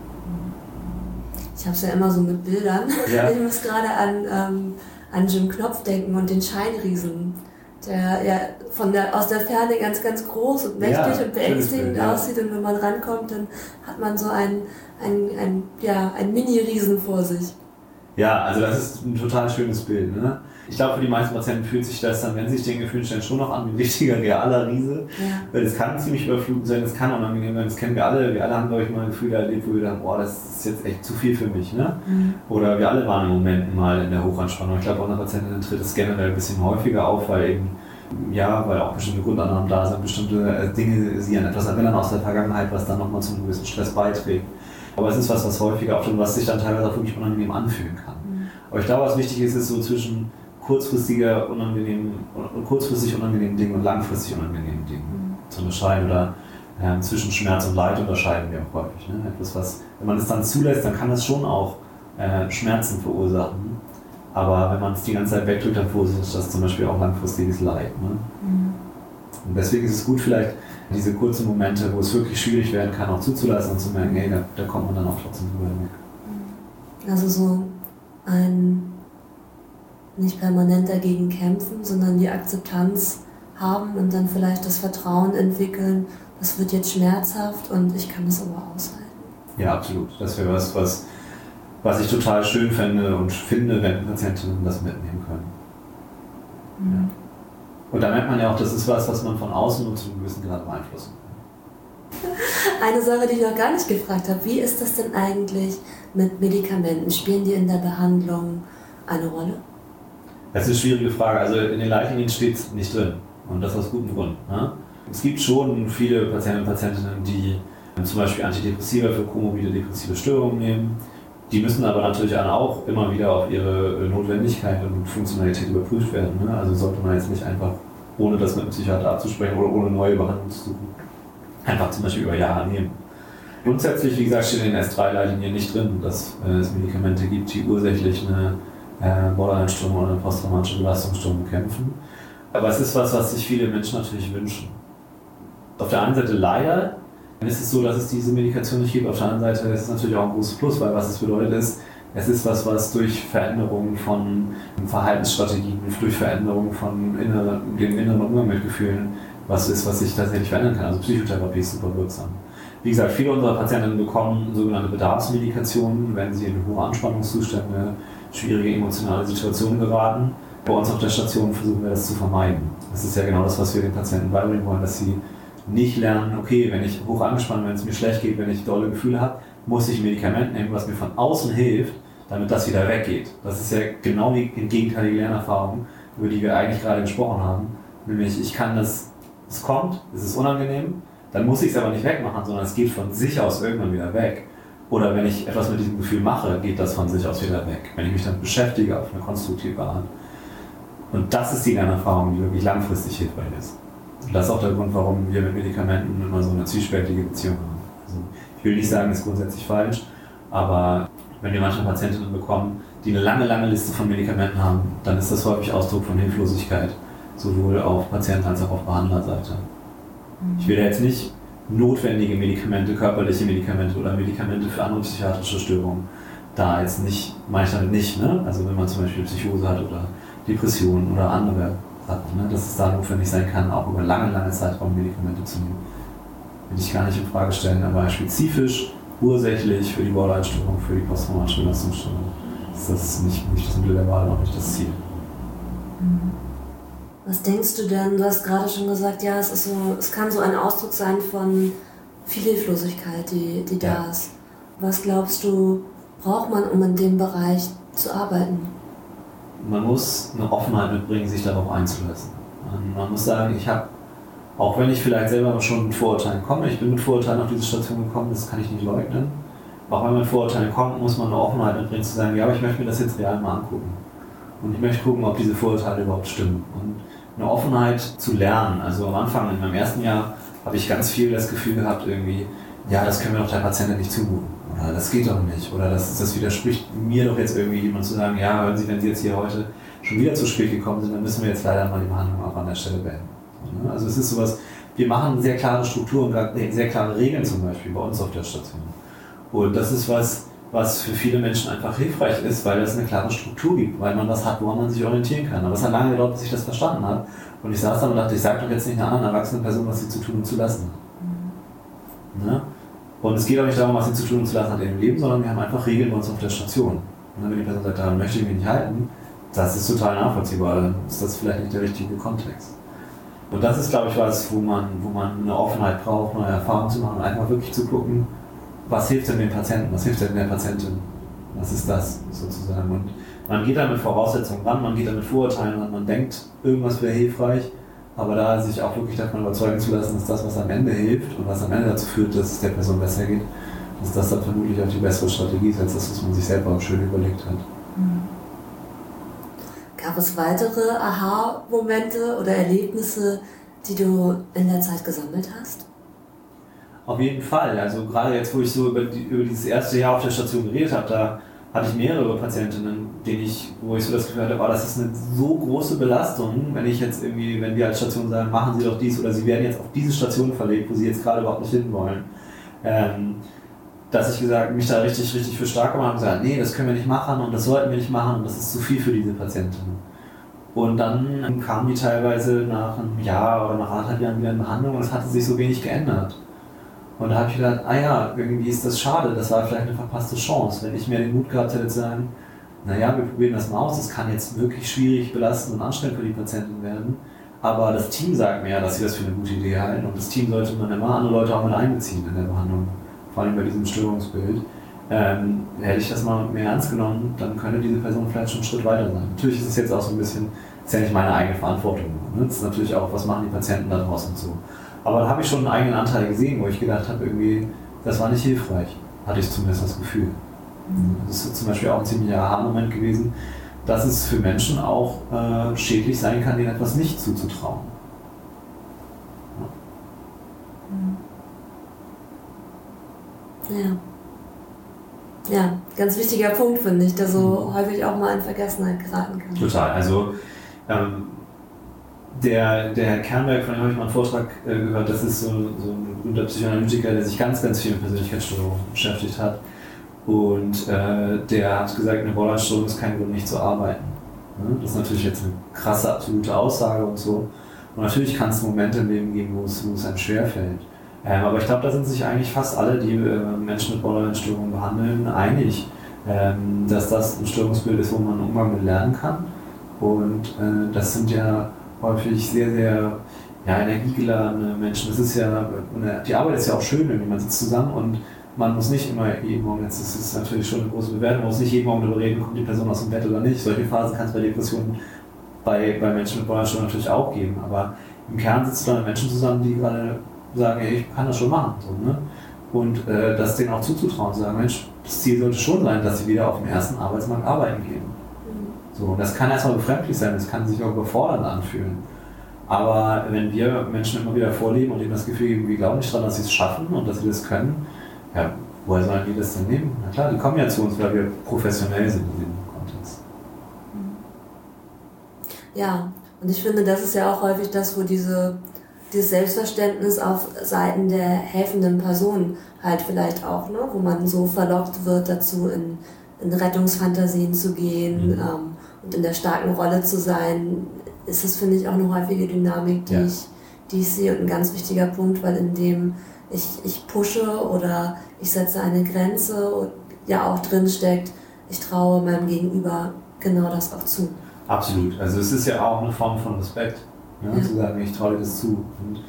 Ich habe es ja immer so mit Bildern. Ja. Ich muss gerade an Jim Knopf denken und den Scheinriesen, der ja aus der Ferne ganz, ganz groß und mächtig und beängstigend aussieht. Und wenn man rankommt, dann hat man so einen Mini-Riesen vor sich. Ja, also das ist ein total schönes Bild. Ne? Ich glaube, für die meisten Patienten fühlt sich das dann, wenn sie sich den Gefühl stellen, schon noch an wie ein richtiger, realer Riese. Ja. Weil es kann ziemlich überflutend sein, es kann unangenehm sein, das kennen wir alle. Wir alle haben, glaube ich, mal ein Gefühl erlebt, wo wir dachten, boah, das ist jetzt echt zu viel für mich. Ne? Oder wir alle waren in Momenten mal in der Hochanspannung. Ich glaube, bei unseren Patienten tritt es generell ein bisschen häufiger auf, weil auch bestimmte Grundannahmen da sind, bestimmte Dinge sie an etwas erinnern aus der Vergangenheit, was dann nochmal zu einem gewissen Stress beiträgt. Aber es ist was häufiger auftritt und was sich dann teilweise auch wirklich unangenehm anfühlen kann. Aber ich glaube, was wichtig ist, ist so zwischen kurzfristig unangenehmen Dingen und langfristig unangenehmen Dingen zu unterscheiden oder zwischen Schmerz und Leid unterscheiden wir auch häufig. Ne? Etwas, was, wenn man es dann zulässt, dann kann das schon auch Schmerzen verursachen. Aber wenn man es die ganze Zeit wegdrückt, dann verursacht das zum Beispiel auch langfristiges Leid. Ne? Und deswegen ist es gut, vielleicht diese kurzen Momente, wo es wirklich schwierig werden kann, auch zuzulassen und zu merken, hey, da kommt man dann auch trotzdem drüber hinweg. Also so ein nicht permanent dagegen kämpfen, sondern die Akzeptanz haben und dann vielleicht das Vertrauen entwickeln, das wird jetzt schmerzhaft und ich kann das aber aushalten. Ja, absolut. Das wäre was ich total schön fände und finde, wenn Patientinnen das mitnehmen können. Ja. Und da merkt man ja auch, das ist was man von außen nur zu einem gewissen Grad beeinflussen kann. Eine Sache, die ich noch gar nicht gefragt habe, wie ist das denn eigentlich mit Medikamenten? Spielen die in der Behandlung eine Rolle? Das ist eine schwierige Frage. Also in den Leitlinien steht es nicht drin. Und das aus gutem Grund. Ne? Es gibt schon viele Patienten und Patientinnen, die zum Beispiel Antidepressiva für komorbide depressive Störungen nehmen. Die müssen aber natürlich auch immer wieder auf ihre Notwendigkeit und Funktionalität überprüft werden. Ne? Also sollte man jetzt nicht einfach, ohne das mit einem Psychiater abzusprechen oder ohne neue Behandlung zu suchen, einfach zum Beispiel über Jahre nehmen. Grundsätzlich, wie gesagt, steht in den S3-Leitlinien nicht drin, dass es Medikamente gibt, die ursächlich eine Borderline-Störung oder eine posttraumatische Belastungsstörung bekämpfen. Aber es ist was sich viele Menschen natürlich wünschen. Auf der einen Seite leider ist es so, dass es diese Medikation nicht gibt. Auf der anderen Seite ist es natürlich auch ein großes Plus, weil was es bedeutet ist, es ist was durch Veränderungen von Verhaltensstrategien, durch Veränderungen von dem inneren Umgang mit Gefühlen, was sich tatsächlich verändern kann. Also Psychotherapie ist super wirksam. Wie gesagt, viele unserer Patienten bekommen sogenannte Bedarfsmedikationen, wenn sie in hohe Anspannungszustände, schwierige emotionale Situationen geraten. Bei uns auf der Station versuchen wir das zu vermeiden. Das ist ja genau das, was wir den Patienten beibringen wollen, dass sie nicht lernen, okay, wenn ich hoch angespannt bin, wenn es mir schlecht geht, wenn ich dolle Gefühle habe, muss ich ein Medikament nehmen, was mir von außen hilft, damit das wieder weggeht. Das ist ja genau die gegenteilige Lernerfahrung, über die wir eigentlich gerade gesprochen haben. Nämlich, es kommt, es ist unangenehm, dann muss ich es aber nicht wegmachen, sondern es geht von sich aus irgendwann wieder weg. Oder wenn ich etwas mit diesem Gefühl mache, geht das von sich aus wieder weg. Wenn ich mich damit beschäftige auf eine konstruktive Art. Und das ist die Lernerfahrung, die wirklich langfristig hilfreich ist. Und das ist auch der Grund, warum wir mit Medikamenten immer so eine zwiespältige Beziehung haben. Also ich will nicht sagen, das ist grundsätzlich falsch, aber wenn wir manchmal Patientinnen bekommen, die eine lange, lange Liste von Medikamenten haben, dann ist das häufig Ausdruck von Hilflosigkeit, sowohl auf Patienten- als auch auf Behandlerseite. Ich will jetzt nicht notwendige Medikamente, körperliche Medikamente oder Medikamente für andere psychiatrische Störungen da jetzt nicht, meine ich damit nicht, ne? Also wenn man zum Beispiel Psychose hat oder Depressionen oder andere Sachen, ne? Dass es da notwendig sein kann, auch über lange, lange Zeitraum Medikamente zu nehmen. Will ich gar nicht in Frage stellen, aber spezifisch, ursächlich für die Borderline-Störung, für die posttraumatische Belastungsstörung ist das nicht das Mittel der Wahl, auch nicht das Ziel. Was denkst du denn? Du hast gerade schon gesagt, ja, es kann so ein Ausdruck sein von viel Hilflosigkeit, die da ist. Was glaubst du, braucht man, um in dem Bereich zu arbeiten? Man muss eine Offenheit mitbringen, sich darauf einzulassen. Man muss sagen, auch wenn ich vielleicht selber schon mit Vorurteilen komme, ich bin mit Vorurteilen auf diese Station gekommen, das kann ich nicht leugnen. Auch wenn man mit Vorurteilen kommt, muss man eine Offenheit mitbringen, zu sagen, ja, aber ich möchte mir das jetzt real mal angucken. Und ich möchte gucken, ob diese Vorurteile überhaupt stimmen. Und eine Offenheit zu lernen. Also am Anfang, in meinem ersten Jahr, habe ich ganz viel das Gefühl gehabt, irgendwie, ja, das können wir doch der Patientin nicht zumuten. Oder das geht doch nicht. Oder das widerspricht mir doch jetzt irgendwie jemand zu sagen, ja, hören Sie, wenn Sie jetzt hier heute schon wieder zu spät gekommen sind, dann müssen wir jetzt leider mal die Behandlung auch an der Stelle beenden. Also es ist sowas, wir machen sehr klare Strukturen, sehr klare Regeln zum Beispiel bei uns auf der Station. Und das ist was für viele Menschen einfach hilfreich ist, weil es eine klare Struktur gibt, weil man was hat, woran man sich orientieren kann. Aber es hat lange gedauert, bis ich das verstanden habe. Und ich saß da und dachte, ich sage doch jetzt nicht einer anderen erwachsenen Person, was sie zu tun und zu lassen hat. Ne? Und es geht auch nicht darum, was sie zu tun und zu lassen hat in ihrem Leben, sondern wir haben einfach Regeln bei uns auf der Station. Und wenn die Person sagt, daran möchte ich mich nicht halten, das ist total nachvollziehbar, dann ist das vielleicht nicht der richtige Kontext. Und das ist, glaube ich, was, wo man eine Offenheit braucht, neue Erfahrungen zu machen, einfach wirklich zu gucken, was hilft denn dem Patienten, was hilft denn der Patientin, was ist das sozusagen. Und man geht da mit Voraussetzungen ran, man geht da mit Vorurteilen ran, man denkt, irgendwas wäre hilfreich, aber da sich auch wirklich davon überzeugen zu lassen, dass das, was am Ende hilft und was am Ende dazu führt, dass es der Person besser geht, dass das dann vermutlich auch die bessere Strategie ist, als das, was man sich selber auch schön überlegt hat. Gab es weitere Aha-Momente oder Erlebnisse, die du in der Zeit gesammelt hast? Auf jeden Fall. Also gerade jetzt, wo ich so über dieses erste Jahr auf der Station geredet habe, da hatte ich mehrere Patientinnen, wo ich so das Gefühl hatte, das ist eine so große Belastung, wenn wir als Station sagen, machen Sie doch dies oder Sie werden jetzt auf diese Station verlegt, wo Sie jetzt gerade überhaupt nicht hin wollen. Dass ich mich da richtig, richtig für stark gemacht habe und gesagt, nee, das können wir nicht machen und das sollten wir nicht machen und das ist zu viel für diese Patientinnen. Und dann kamen die teilweise nach einem Jahr oder nach 1,5 Jahren wieder in Behandlung und es hatte sich so wenig geändert. Und da habe ich gedacht, irgendwie ist das schade, das war vielleicht eine verpasste Chance, wenn ich mehr den Mut gehabt hätte zu sagen, naja, wir probieren das mal aus, das kann jetzt wirklich schwierig, belastend und anstrengend für die Patientin werden, aber das Team sagt mir ja, dass sie das für eine gute Idee halten und das Team sollte man immer andere Leute auch mit einbeziehen in der Behandlung, vor allem bei diesem Störungsbild. Hätte ich das mal mehr ernst genommen, dann könnte diese Person vielleicht schon einen Schritt weiter sein. Natürlich ist es jetzt auch so ein bisschen, ist ja nicht meine eigene Verantwortung, ne? Das ist natürlich auch, was machen die Patienten da draußen und so. Aber da habe ich schon einen eigenen Anteil gesehen, wo ich gedacht habe, irgendwie, das war nicht hilfreich, hatte ich zumindest das Gefühl. Das ist zum Beispiel auch ein ziemlicher Aha-Moment gewesen, dass es für Menschen auch schädlich sein kann, denen etwas nicht zuzutrauen. Ja, ganz wichtiger Punkt, finde ich, der so häufig auch mal in Vergessenheit geraten kann. Total, also der Herr Kernberg, von dem habe ich mal einen Vortrag gehört, das ist so ein berühmter Psychoanalytiker, der sich ganz, ganz viel mit Persönlichkeitsstörungen beschäftigt hat. Und der hat gesagt, eine Borderline-Störung ist kein Grund, nicht zu arbeiten. Das ist natürlich jetzt eine krasse, absolute Aussage und so. Und natürlich kann es Momente im Leben geben, wo es einem schwerfällt. Aber ich glaube, da sind sich eigentlich fast alle, die Menschen mit Borderline-Störungen behandeln, einig, dass das ein Störungsbild ist, wo man Umgang mit lernen kann. Und das sind ja häufig sehr, sehr energiegeladene Menschen. Das ist die Arbeit ist ja auch schön, wenn man sitzt zusammen und man muss nicht immer jeden Morgen, das ist natürlich schon eine große Bewertung, man muss nicht jeden Morgen darüber reden, kommt die Person aus dem Bett oder nicht. Solche Phasen kann es bei Depressionen bei Menschen mit Borderline natürlich auch geben. Aber im Kern sitzt du da mit Menschen zusammen, die gerade sagen, hey, ich kann das schon machen. So, ne? Und das denen auch zuzutrauen, zu sagen, Mensch, das Ziel sollte schon sein, dass sie wieder auf dem ersten Arbeitsmarkt arbeiten gehen. So, und das kann erstmal befremdlich sein, das kann sich auch überfordernd anfühlen. Aber wenn wir Menschen immer wieder vorleben und ihnen das Gefühl geben, wir glauben nicht daran, dass sie es schaffen und dass sie das können, ja, woher sollen die das denn nehmen? Na klar, die kommen ja zu uns, weil wir professionell sind in dem Kontext. Ja, und ich finde, das ist ja auch häufig das, wo dieses Selbstverständnis auf Seiten der helfenden Person halt vielleicht auch, ne, wo man so verlockt wird dazu, in Rettungsfantasien zu gehen und in der starken Rolle zu sein, ist das, finde ich, auch eine häufige Dynamik, die ich sehe und ein ganz wichtiger Punkt, weil in dem ich pushe oder ich setze eine Grenze und ja auch drin steckt, ich traue meinem Gegenüber genau das auch zu. Absolut, also es ist ja auch eine Form von Respekt, ne? Zu sagen, ich traue dir das zu. Und,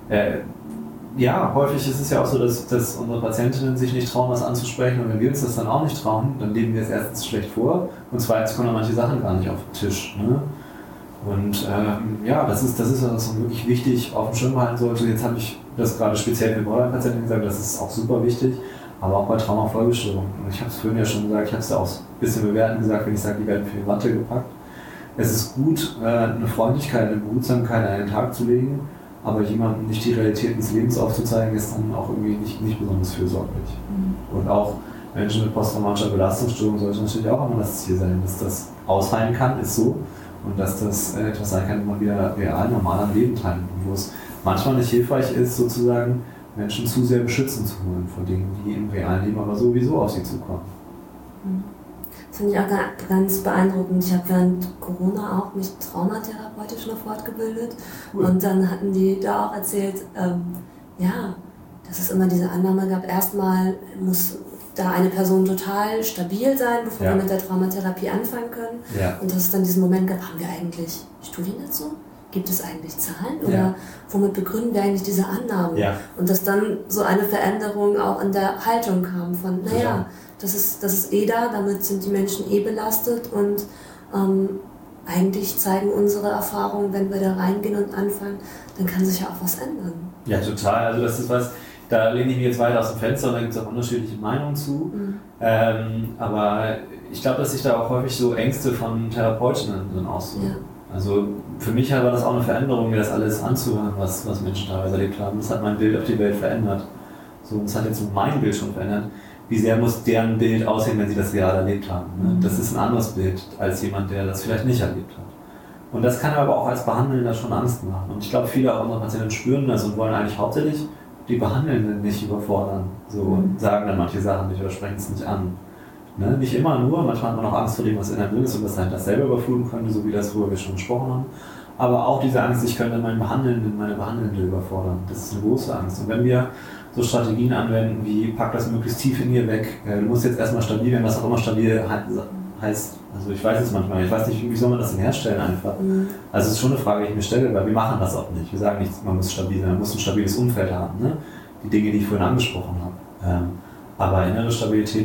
ja, häufig ist es ja auch so, dass unsere Patientinnen sich nicht trauen, was anzusprechen, und wenn wir uns das dann auch nicht trauen, dann leben wir es erstens schlecht vor und zweitens kommen dann manche Sachen gar nicht auf den Tisch. Ne? Und ja, das ist was wirklich wichtig auf dem Schirm halten sollte. Jetzt habe ich das gerade speziell für Borderline-Patienten gesagt, das ist auch super wichtig, aber auch bei Traumafolgestörungen. Und ich habe es vorhin ja schon gesagt, ich habe es ja auch ein bisschen bewertend gesagt, wenn ich sage, die werden für die Watte gepackt. Es ist gut, eine Freundlichkeit, eine Behutsamkeit an den Tag zu legen, aber jemandem nicht die Realität des Lebens aufzuzeigen, ist dann auch irgendwie nicht besonders fürsorglich. Und auch Menschen mit posttraumatischer Belastungsstörung sollte natürlich auch immer das Ziel sein, dass das ausheilen kann, ist so, und dass das etwas sein kann, wo man wieder real, normal am Leben teilnimmt, wo es manchmal nicht hilfreich ist, sozusagen Menschen zu sehr beschützen zu wollen vor Dingen, die im realen Leben aber sowieso auf sie zukommen. Das finde ich auch ganz beeindruckend. Ich habe während Corona auch mich traumatherapeutisch noch fortgebildet. Cool. Und dann hatten die da auch erzählt, ja, dass es immer diese Annahme gab, erstmal muss da eine Person total stabil sein, bevor wir mit der Traumatherapie anfangen können. Ja. Und dass es dann diesen Moment gab, haben wir eigentlich Studien dazu? Gibt es eigentlich Zahlen? Oder womit begründen wir eigentlich diese Annahme? Ja. Und dass dann so eine Veränderung auch in der Haltung kam von, naja, das ist da, damit sind die Menschen belastet und eigentlich zeigen unsere Erfahrungen, wenn wir da reingehen und anfangen, dann kann sich ja auch was ändern. Ja, total. Also das ist was, da lehne ich mich jetzt weiter aus dem Fenster und da gibt es auch unterschiedliche Meinungen zu. Aber ich glaube, dass sich da auch häufig so Ängste von Therapeutinnen drin aussuchen. Ja. Also für mich war das auch eine Veränderung, mir das alles anzuhören, was Menschen teilweise erlebt haben. Das hat mein Bild auf die Welt verändert. So, das hat jetzt mein Bild schon verändert. Wie sehr muss deren Bild aussehen, wenn sie das gerade erlebt haben? Ne? Das ist ein anderes Bild als jemand, der das vielleicht nicht erlebt hat. Und das kann aber auch als Behandelnder schon Angst machen. Und ich glaube, viele auch unserer Patienten spüren das und wollen eigentlich hauptsächlich die Behandelnden nicht überfordern. So, und sagen dann manche Sachen nicht oder sprechen es nicht an. Ne? Nicht immer nur, manchmal hat man auch Angst vor dem, was in der drin ist und was halt das selber überfluten könnte, so wie das, worüber wir schon gesprochen haben. Aber auch diese Angst, ich könnte meine Behandelnde überfordern. Das ist eine große Angst. Und wenn wir so Strategien anwenden wie, pack das möglichst tief in ihr weg, du musst jetzt erstmal stabil werden, was auch immer stabil heißt, also ich weiß es manchmal, ich weiß nicht, wie soll man das denn herstellen einfach. Also es ist schon eine Frage, die ich mir stelle, weil wir machen das auch nicht. Wir sagen nicht, man muss stabil sein, man muss ein stabiles Umfeld haben, ne? Die Dinge, die ich vorhin angesprochen habe. Aber innere Stabilität,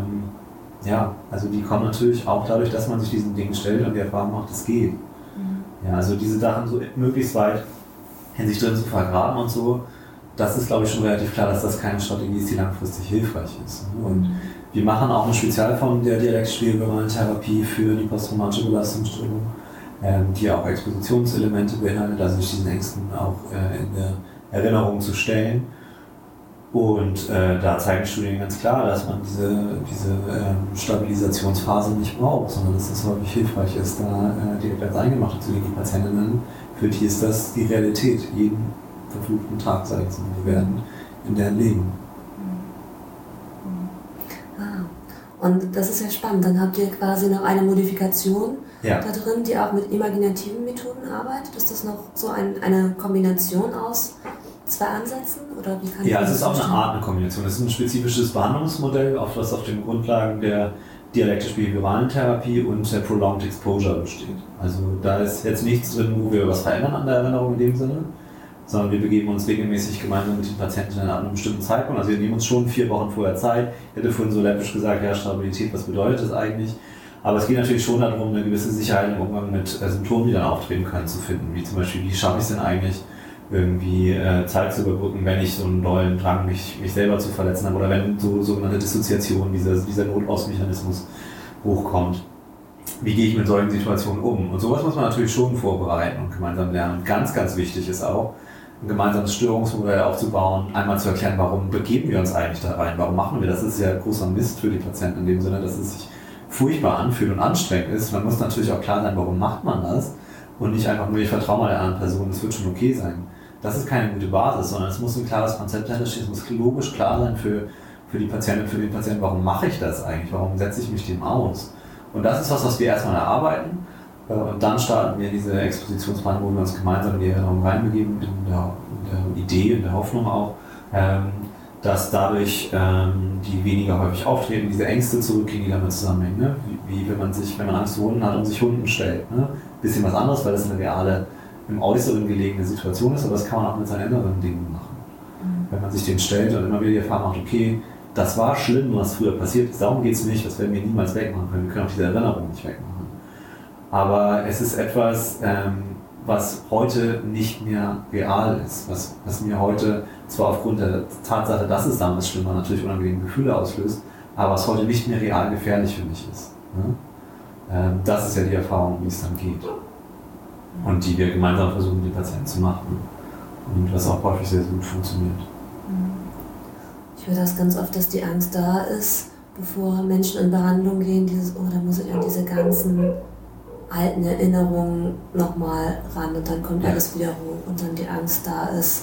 ja, also die kommt natürlich auch dadurch, dass man sich diesen Dingen stellt und die Erfahrung macht, es geht. Ja, also diese Sachen so möglichst weit in sich drin zu vergraben und so, das ist, glaube ich, schon relativ klar, dass das keine Strategie ist, die langfristig hilfreich ist. Und wir machen auch eine Spezialform der dialektspiegelbaren Therapie für die posttraumatische Belastungsstörung, die ja auch Expositionselemente beinhaltet, also sich diesen Ängsten auch in der Erinnerung zu stellen. Und da zeigen Studien ganz klar, dass man diese Stabilisationsphase nicht braucht, sondern dass es häufig hilfreich ist, da direkt als Eingemachte zu gehen. Die Patientinnen, für die ist das die Realität, jeden verfluchten Tag, sage ich jetzt mal, wir werden in deren Leben. Und das ist ja spannend, dann habt ihr quasi noch eine Modifikation da drin, die auch mit imaginativen Methoden arbeitet. Ist das noch so eine Kombination aus zwei Ansätzen? Oder wie kann ich das es ist auch eine Art, eine Kombination. Es ist ein spezifisches Behandlungsmodell, das auf den Grundlagen der dialektisch-behavioralen Therapie und der Prolonged Exposure besteht. Also da ist jetzt nichts drin, wo wir was verändern an der Erinnerung in dem Sinne, sondern wir begeben uns regelmäßig gemeinsam mit den Patienten an einem bestimmten Zeitpunkt. Also wir nehmen uns schon 4 Wochen vorher Zeit. Ich hätte vorhin so läppisch gesagt, ja, Stabilität, was bedeutet das eigentlich? Aber es geht natürlich schon darum, eine gewisse Sicherheit im Umgang mit Symptomen, die dann auftreten können, zu finden. Wie zum Beispiel, wie schaffe ich es denn eigentlich, irgendwie Zeit zu überbrücken, wenn ich so einen dollen Drang, mich selber zu verletzen habe, oder wenn so sogenannte Dissoziation, dieser Notausmechanismus hochkommt. wie gehe ich mit solchen Situationen um? Und sowas muss man natürlich schon vorbereiten und gemeinsam lernen. Und ganz, ganz wichtig ist auch, ein gemeinsames Störungsmodell aufzubauen, einmal zu erklären, warum begeben wir uns eigentlich da rein, warum machen wir das? Das ist ja großer Mist für die Patienten in dem Sinne, dass es sich furchtbar anfühlt und anstrengend ist. Man muss natürlich auch klar sein, warum macht man das und nicht einfach nur, ich vertraue mal der anderen Person, es wird schon okay sein. Das ist keine gute Basis, sondern es muss ein klares Konzept dahinter stehen, es muss logisch klar sein für die Patientin, für den Patienten, warum mache ich das eigentlich, warum setze ich mich dem aus? Und das ist was wir erstmal erarbeiten und dann starten wir diese Expositionsplaner, wo wir uns gemeinsam in die Erinnerung reinbegeben, in der Idee, in der Hoffnung auch, dass dadurch die weniger häufig auftreten, diese Ängste zurückgehen, die damit zusammenhängen. Ne? Wie wenn man Angst vor Hunden hat und sich Hunden stellt. Ne? Bisschen was anderes, weil das eine reale, im Äußeren gelegene Situation ist, aber das kann man auch mit seinen inneren Dingen machen. Wenn man sich den stellt und immer wieder die Erfahrung macht, okay, das war schlimm, was früher passiert ist, darum geht es nicht, das werden wir niemals wegmachen können, wir können auch diese Erinnerung nicht wegmachen. Aber es ist etwas, was heute nicht mehr real ist, was mir heute zwar aufgrund der Tatsache, dass es damals schlimm war, natürlich unangenehme Gefühle auslöst, aber was heute nicht mehr real gefährlich für mich ist. Ne? Das ist ja die Erfahrung, wie es dann geht. Und die wir gemeinsam versuchen, die Patienten zu machen. Und was auch häufig sehr, sehr gut funktioniert. Ich höre das ganz oft, dass die Angst da ist, bevor Menschen in Behandlung gehen, da muss ich an diese ganzen alten Erinnerungen nochmal ran und dann kommt alles wieder hoch und dann die Angst da ist.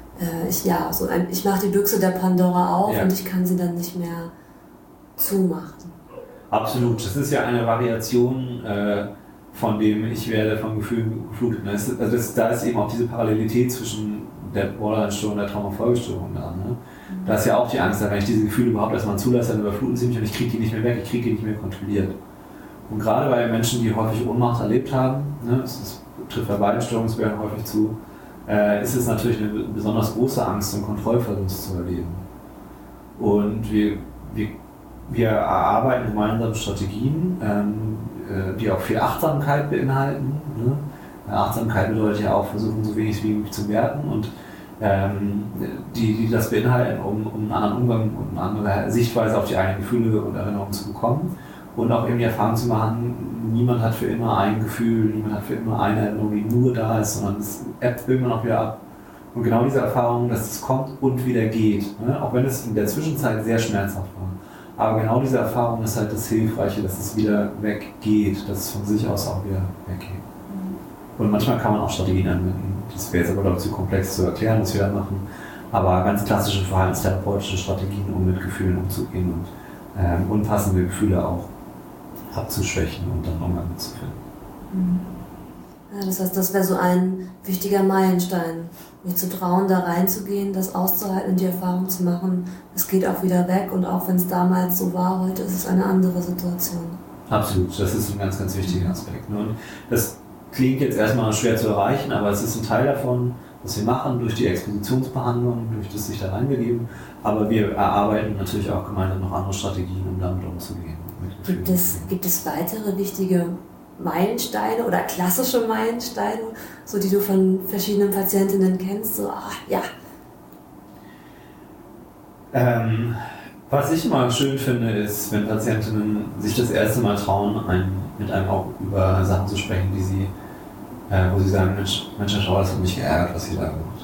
Ich mache die Büchse der Pandora auf und ich kann sie dann nicht mehr zumachen. Absolut, das ist ja eine Variation von dem ich werde von Gefühlen geflutet. Da ist eben auch diese Parallelität zwischen der Borderline-Störung und der Traumafolgestörung da. Ne? Da ist ja auch die Angst, wenn ich diese Gefühle überhaupt erstmal zulasse, dann überfluten sie mich und ich kriege die nicht mehr weg, ich kriege die nicht mehr kontrolliert. Und gerade bei Menschen, die häufig Ohnmacht erlebt haben, ne, das trifft bei beiden Störungsbildern häufig zu, ist es natürlich eine besonders große Angst, einen Kontrollverlust zu erleben. Und wir erarbeiten gemeinsam Strategien, die auch viel Achtsamkeit beinhalten. Ne? Achtsamkeit bedeutet ja auch, versuchen so wenig wie möglich zu werten und die das beinhalten, um einen anderen Umgang und eine andere Sichtweise auf die eigenen Gefühle und Erinnerungen zu bekommen. Und auch eben die Erfahrung zu machen, niemand hat für immer ein Gefühl, niemand hat für immer eine Erinnerung, die nur da ist, sondern es ebbt irgendwann auch wieder ab. Und genau diese Erfahrung, dass es kommt und wieder geht, ne? Auch wenn es in der Zwischenzeit sehr schmerzhaft war. Aber genau diese Erfahrung ist halt das Hilfreiche, dass es wieder weggeht, dass es von sich aus auch wieder weggeht. Und manchmal kann man auch Strategien anwenden. Das wäre jetzt aber, glaube ich, zu komplex zu erklären, was wir da machen. Aber ganz klassische verhaltenstherapeutische Strategien, um mit Gefühlen umzugehen und unpassende Gefühle auch abzuschwächen und dann Umgang mitzufinden. Ja, das heißt, das wäre so ein wichtiger Meilenstein, mich zu trauen, da reinzugehen, das auszuhalten und die Erfahrung zu machen, es geht auch wieder weg und auch wenn es damals so war, heute ist es eine andere Situation. Absolut, das ist ein ganz, ganz wichtiger Aspekt. Und das klingt jetzt erstmal schwer zu erreichen, aber es ist ein Teil davon, was wir machen durch die Expositionsbehandlung, durch das sich da reingegeben, aber wir erarbeiten natürlich auch gemeinsam noch andere Strategien, um damit umzugehen. Gibt es weitere wichtige Meilensteine oder klassische Meilensteine, so die du von verschiedenen Patientinnen kennst? So, Was ich immer schön finde, ist, wenn Patientinnen sich das erste Mal trauen, mit einem auch über Sachen zu sprechen, wo sie sagen, Mensch, Herr Schauer, das hat mich geärgert, was Sie da gemacht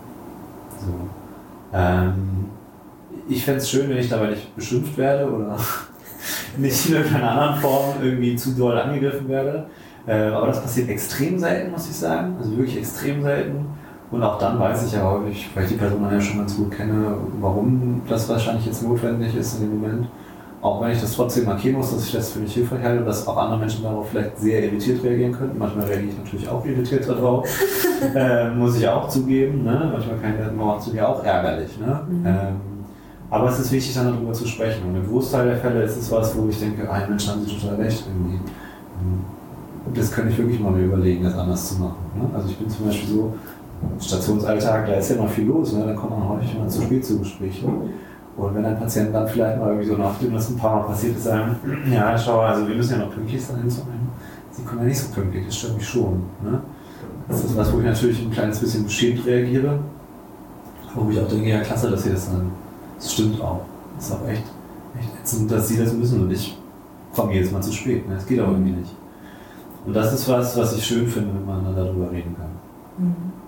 haben. So. Ich fände es schön, wenn ich dabei nicht beschimpft werde oder nicht in irgendeiner anderen Form irgendwie zu doll angegriffen werde. Aber das passiert extrem selten, muss ich sagen. Also wirklich extrem selten. Und auch dann weiß ich ja häufig, weil ich die Person dann ja schon ganz gut kenne, warum das wahrscheinlich jetzt notwendig ist in dem Moment. Auch wenn ich das trotzdem markieren muss, dass ich das für mich hilfreich halte, dass auch andere Menschen darauf vielleicht sehr irritiert reagieren könnten. Manchmal reagiere ich natürlich auch irritiert darauf, muss ich auch zugeben. Ne? Manchmal kann ich zu mir auch ärgerlich. Ne? Aber es ist wichtig, dann darüber zu sprechen. Und im Großteil der Fälle ist es was, wo ich denke, Mensch, haben Sie total recht irgendwie. Das könnte ich wirklich mal mir überlegen, das anders zu machen. Ne? Also ich bin zum Beispiel so, im Stationsalltag, da ist ja immer viel los, ne? Da kommt man häufig mal zu spät zu Gesprächen. Und wenn ein Patient dann vielleicht mal irgendwie so, nachdem das ein paar Mal passiert ist, sagen, ja, schau, also wir müssen ja noch pünktlich sein, Sie kommen ja nicht so pünktlich, das stört mich schon. Ne? Das ist was, wo ich natürlich ein kleines bisschen beschämt reagiere, wo ich auch denke, ja klasse, dass Sie das dann. Das stimmt auch. Das ist auch echt ätzend, dass Sie das müssen und ich kommen jedes Mal zu spät. Ne? Das geht aber irgendwie nicht. Und das ist was ich schön finde, wenn man dann darüber reden kann.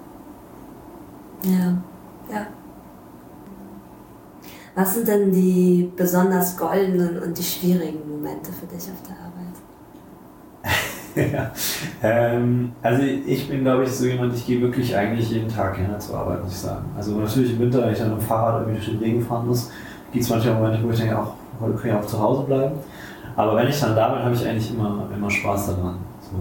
Ja. Was sind denn die besonders goldenen und die schwierigen Momente für dich auf der Arbeit? Also ich bin, glaube ich, so jemand, ich gehe wirklich eigentlich jeden Tag gerne zur Arbeit, muss ich sagen. Also natürlich im Winter, wenn ich dann mit dem Fahrrad irgendwie durch den Regen fahren muss, gibt es manchmal Momente, wo ich denke, heute kann ich auch zu Hause bleiben. Aber wenn ich dann da bin, habe ich eigentlich immer Spaß daran.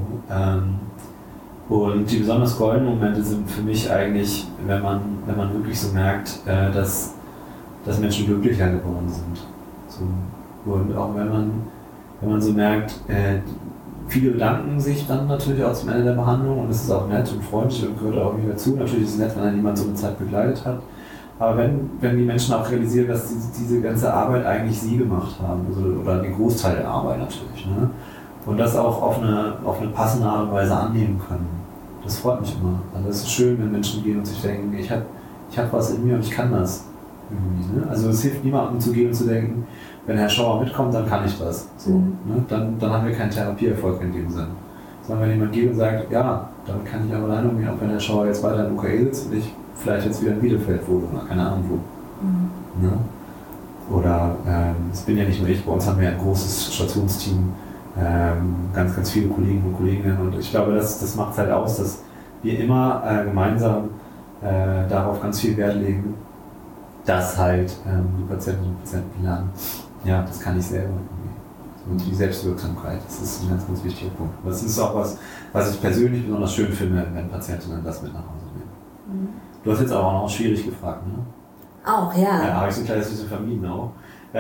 So, und die besonders goldenen Momente sind für mich eigentlich, wenn man wirklich so merkt, dass Menschen glücklicher geworden sind. So. Und auch wenn man so merkt, viele bedanken sich dann natürlich auch zum Ende der Behandlung und es ist auch nett und freundlich und gehört auch irgendwie dazu. Natürlich ist es nett, wenn dann jemand so eine Zeit begleitet hat. Aber wenn die Menschen auch realisieren, dass diese ganze Arbeit eigentlich sie gemacht haben, also, oder den Großteil der Arbeit natürlich, ne? Und das auch auf eine passende Art und Weise annehmen können, das freut mich immer. Also es ist schön, wenn Menschen gehen und sich denken, ich hab was in mir und ich kann das. Ne? Also es hilft niemandem zu gehen und zu denken, wenn Herr Schauer mitkommt, dann kann ich das. So, ne? Dann haben wir keinen Therapieerfolg in dem Sinn. Sondern wenn jemand geht und sagt, ja, dann kann ich aber alleine umgehen, auch wenn Herr Schauer jetzt weiter in UKE sitzt und ich vielleicht jetzt wieder in Bielefeld wohne oder keine Ahnung wo. Ne? Oder es bin ja nicht nur ich, bei uns haben wir ein großes Stationsteam, ganz, ganz viele Kollegen und Kolleginnen und ich glaube, das macht es halt aus, dass wir immer gemeinsam darauf ganz viel Wert legen, dass halt die Patientinnen und Patienten lernen, ja, das kann ich selber irgendwie. Und die Selbstwirksamkeit, das ist ein ganz, ganz wichtiger Punkt. Das ist auch was ich persönlich besonders schön finde, wenn Patientinnen das mit nach Hause nehmen. Du hast jetzt aber auch noch schwierig gefragt, ne? Auch, ja. Ja, habe ich so ein kleines bisschen vermieden auch.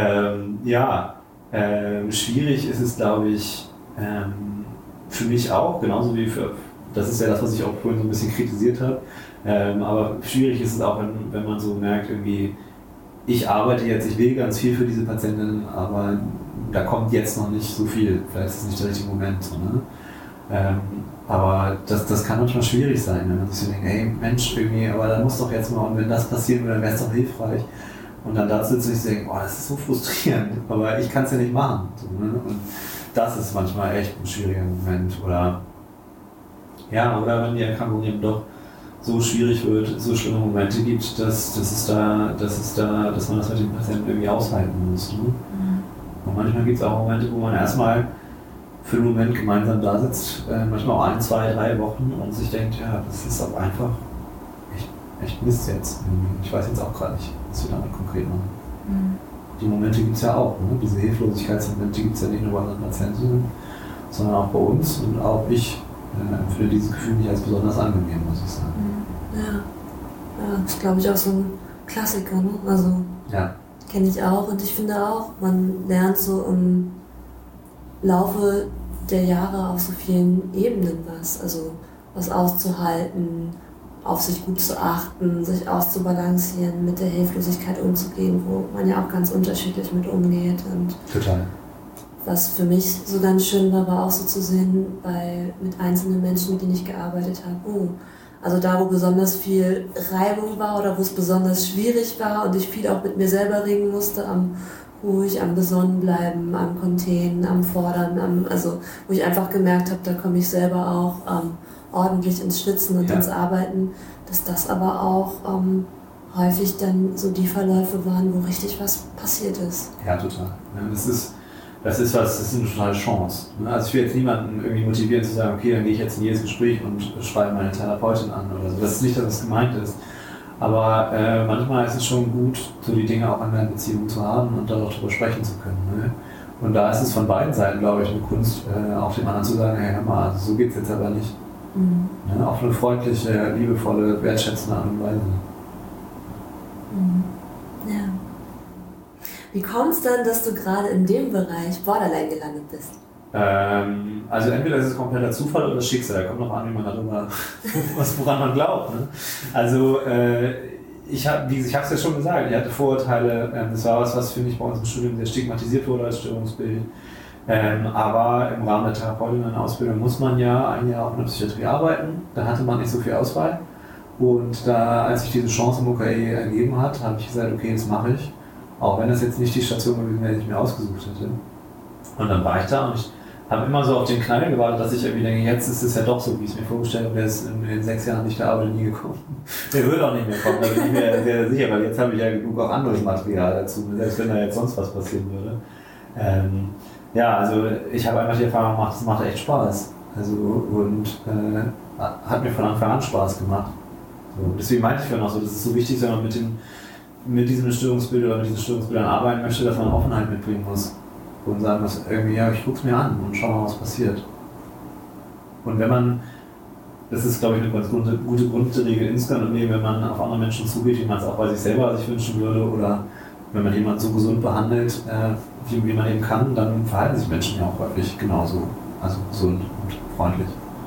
Schwierig ist es, glaube ich, für mich auch, genauso wie das ist ja das, was ich auch vorhin so ein bisschen kritisiert habe, aber schwierig ist es auch, wenn man so merkt, irgendwie, ich arbeite jetzt, ich will ganz viel für diese Patientinnen, aber da kommt jetzt noch nicht so viel, vielleicht ist es nicht der richtige Moment. So, ne? Aber das kann manchmal schwierig sein, wenn man sich so denkt, hey Mensch, irgendwie, aber da muss doch jetzt mal, und wenn das passieren würde, dann wäre es doch hilfreich. Und dann dazu sitzt und ich denke, das ist so frustrierend, aber ich kann es ja nicht machen. So, ne? Und das ist manchmal echt ein schwieriger Moment. Oder wenn die Erkrankung eben doch so schwierig wird, so schlimme Momente gibt, dass man das mit dem Patienten irgendwie aushalten muss. Ne? Und manchmal gibt es auch Momente, wo man erstmal für einen Moment gemeinsam da sitzt, manchmal auch 1, 2, 3 Wochen und sich denkt, ja, das ist auch einfach echt Mist jetzt. Ich weiß jetzt auch gerade nicht, was wir damit konkret machen. Die Momente gibt es ja auch, ne? Diese Hilflosigkeitsmomente gibt es ja nicht nur bei anderen Patienten, sondern auch bei uns und auch ich empfinde dieses Gefühl nicht als besonders angenehm, muss ich sagen. Ja, das ist glaube ich auch so ein Klassiker, ne? Also kenne ich auch und ich finde auch, man lernt so im Laufe der Jahre auf so vielen Ebenen was auszuhalten, auf sich gut zu achten, sich auszubalancieren, mit der Hilflosigkeit umzugehen, wo man ja auch ganz unterschiedlich mit umgeht. Und total. Was für mich so ganz schön war auch so zu sehen mit einzelnen Menschen, mit denen ich gearbeitet habe. Also da, wo besonders viel Reibung war oder wo es besonders schwierig war und ich viel auch mit mir selber ringen musste, am ruhig, am besonnen bleiben, am Containen, am Fordern, wo ich einfach gemerkt habe, da komme ich selber auch ordentlich ins Schwitzen und ins Arbeiten, dass das aber auch häufig dann so die Verläufe waren, wo richtig was passiert ist. Ja, total. Ja, das ist eine totale Chance. Also ich will jetzt niemanden irgendwie motivieren zu sagen, okay, dann gehe ich jetzt in jedes Gespräch und schreibe meine Therapeutin an oder so. Das ist nicht, dass das gemeint ist. Aber manchmal ist es schon gut, so die Dinge auch an der Beziehung zu haben und dann auch darüber sprechen zu können. Ne? Und da ist es von beiden Seiten, glaube ich, eine Kunst, auch dem anderen zu sagen, hey, hör mal, also so geht es jetzt aber nicht. Ne? Auf eine freundliche, liebevolle, wertschätzende Art und Weise. Ja. Wie kommt es denn, dass du gerade in dem Bereich Borderline gelandet bist? Also entweder ist es kompletter Zufall oder das Schicksal. Da kommt noch an, wie man darüber, woran man glaubt. Ne? Also ich habe es ja schon gesagt, ich hatte Vorurteile. Das war was finde ich bei uns im Studium sehr stigmatisiert wurde als Störungsbild. Aber im Rahmen der Therapeutinnen-Ausbildung muss man ja ein Jahr auch in der Psychiatrie arbeiten. Da hatte man nicht so viel Auswahl. Und da, als sich diese Chance im UKE ergeben hat, habe ich gesagt, okay, das mache ich. Auch wenn das jetzt nicht die Station gewesen wäre, die ich mir ausgesucht hätte. Und dann war ich da und ich habe immer so auf den Knall gewartet, dass ich irgendwie denke, jetzt ist es ja doch so, wie ich es mir vorgestellt habe, der ist in den 6 Jahren nicht gearbeitet, nie gekommen. Der wird auch nicht mehr kommen, da bin ich mir sehr, sehr sicher, weil jetzt habe ich ja genug auch anderes Material dazu, selbst wenn da jetzt sonst was passieren würde. Ja, also ich habe einfach die Erfahrung gemacht, es macht echt Spaß. Also, und hat mir von Anfang an Spaß gemacht. So, deswegen meinte ich vorhin auch so, das ist so wichtig, wenn man mit diesem Störungsbild oder mit diesen Störungsbildern arbeiten möchte, dass man Offenheit mitbringen muss. Und sagen muss, irgendwie, ja, ich guck's mir an und schau mal, was passiert. Und wenn man, das ist glaube ich eine ganz gute Grundregel insgesamt, wenn man auf andere Menschen zugeht, wie man es auch bei sich selber sich wünschen würde, oder wenn man jemanden so gesund behandelt, wie man eben kann, dann verhalten sich Menschen ja auch häufig genauso, also gesund und freundlich.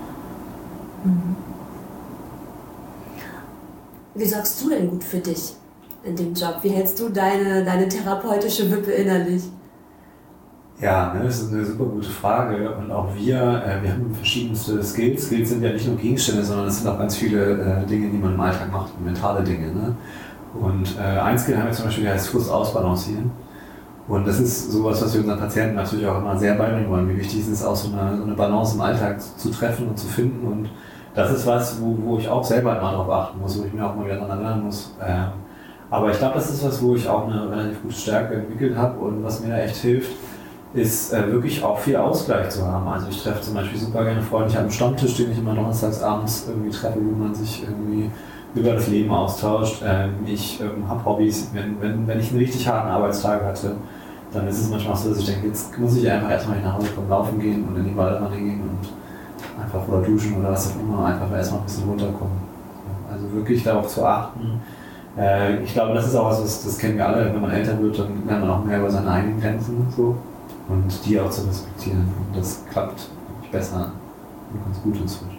Wie sorgst du denn gut für dich in dem Job? Wie hältst du deine therapeutische Wippe innerlich? Ja, das ist eine super gute Frage. Und auch wir haben verschiedenste Skills. Skills sind ja nicht nur Gegenstände, sondern es sind auch ganz viele Dinge, die man im Alltag macht, mentale Dinge. Ne? Und ein Skill haben wir zum Beispiel, der heißt Frust ausbalancieren. Und das ist sowas, was wir unseren Patienten natürlich auch immer sehr beibringen wollen. Wie wichtig ist es auch, so eine Balance im Alltag zu treffen und zu finden. Und das ist was, wo ich auch selber immer darauf achten muss, wo ich mir auch mal wieder daran lernen muss. Aber ich glaube, das ist was, wo ich auch eine relativ gute Stärke entwickelt habe und was mir da echt hilft, ist wirklich auch viel Ausgleich zu haben. Also ich treffe zum Beispiel super gerne Freunde. Ich habe einen Stammtisch, den ich immer donnerstags abends irgendwie treffe, wo man sich irgendwie über das Leben austauscht. Ich habe Hobbys. Wenn ich einen richtig harten Arbeitstag hatte, dann ist es manchmal so, dass ich denke, jetzt muss ich einfach erstmal nach Hause kommen, laufen gehen und in die Waldbahn gehen und einfach oder duschen oder was auch immer, einfach erstmal ein bisschen runterkommen. Also wirklich darauf zu achten. Ich glaube, das ist auch was, das kennen wir alle, wenn man älter wird, dann lernt man auch mehr über seine eigenen Grenzen so. Und die auch zu respektieren. Und das klappt besser und ganz gut inzwischen.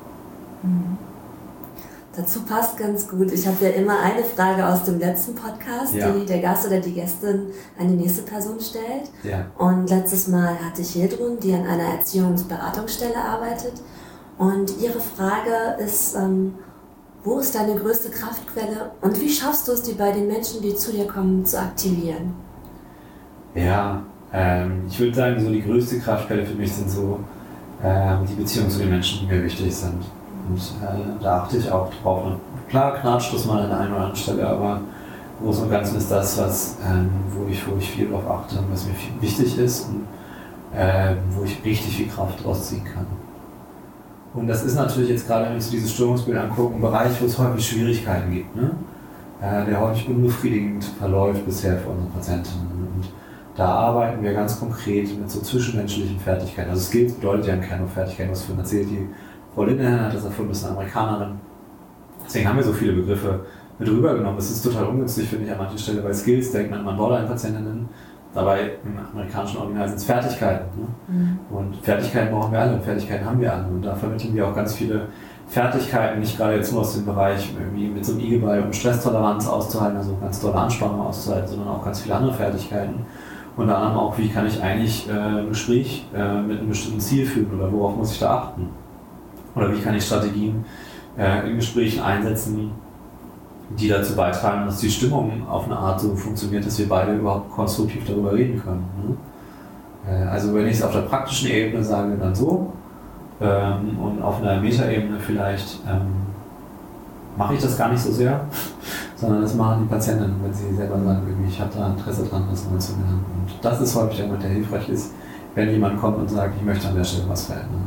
Dazu passt ganz gut. Ich habe ja immer eine Frage aus dem letzten Podcast, die der Gast oder die Gästin an die nächste Person stellt. Ja. Und letztes Mal hatte ich Hedrun, die an einer Erziehungsberatungsstelle arbeitet. Und ihre Frage ist, wo ist deine größte Kraftquelle und wie schaffst du es, die bei den Menschen, die zu dir kommen, zu aktivieren? Ja, ich würde sagen, so die größte Kraftquelle für mich sind so die Beziehungen zu den Menschen, die mir wichtig sind. Und da achte ich auch drauf. Und klar knatscht das mal an der einen oder anderen Stelle, aber im Großen und Ganzen ist das, wo ich viel drauf achte, was mir wichtig ist und wo ich richtig viel Kraft draus ziehen kann. Und das ist natürlich jetzt gerade, wenn wir uns dieses Störungsbild angucken, ein Bereich, wo es häufig Schwierigkeiten gibt, ne? Der häufig unbefriedigend verläuft bisher für unsere Patientinnen. Und da arbeiten wir ganz konkret mit so zwischenmenschlichen Fertigkeiten. Also Skills bedeutet ja im Kern nur Fertigkeiten, was vorhin erzählt. Die Frau Linehan hat das erfunden, ist eine Amerikanerin. Deswegen haben wir so viele Begriffe mit rübergenommen. Das ist total ungünstig, finde ich, an manchen Stellen. Bei Skills denkt man immer an Borderline-Patientinnen. Dabei im amerikanischen Original sind es Fertigkeiten. Ne? Und Fertigkeiten brauchen wir alle und Fertigkeiten haben wir alle. Und da vermitteln wir auch ganz viele Fertigkeiten, nicht gerade jetzt nur aus dem Bereich irgendwie mit so einem Igelball, um Stresstoleranz auszuhalten, also ganz tolle Anspannung auszuhalten, sondern auch ganz viele andere Fertigkeiten. Unter anderem auch, wie kann ich eigentlich ein Gespräch mit einem bestimmten Ziel führen oder worauf muss ich da achten? Oder wie kann ich Strategien in Gesprächen einsetzen, die dazu beitragen, dass die Stimmung auf eine Art so funktioniert, dass wir beide überhaupt konstruktiv darüber reden können. Ne? Also wenn ich es auf der praktischen Ebene sage, dann so. Und auf einer Metaebene vielleicht mache ich das gar nicht so sehr, sondern das machen die Patientinnen, wenn sie selber sagen, ich habe da Interesse dran, das neu zu lernen. Und das ist häufig der Moment, der hilfreich ist, wenn jemand kommt und sagt, ich möchte an der Stelle was verändern.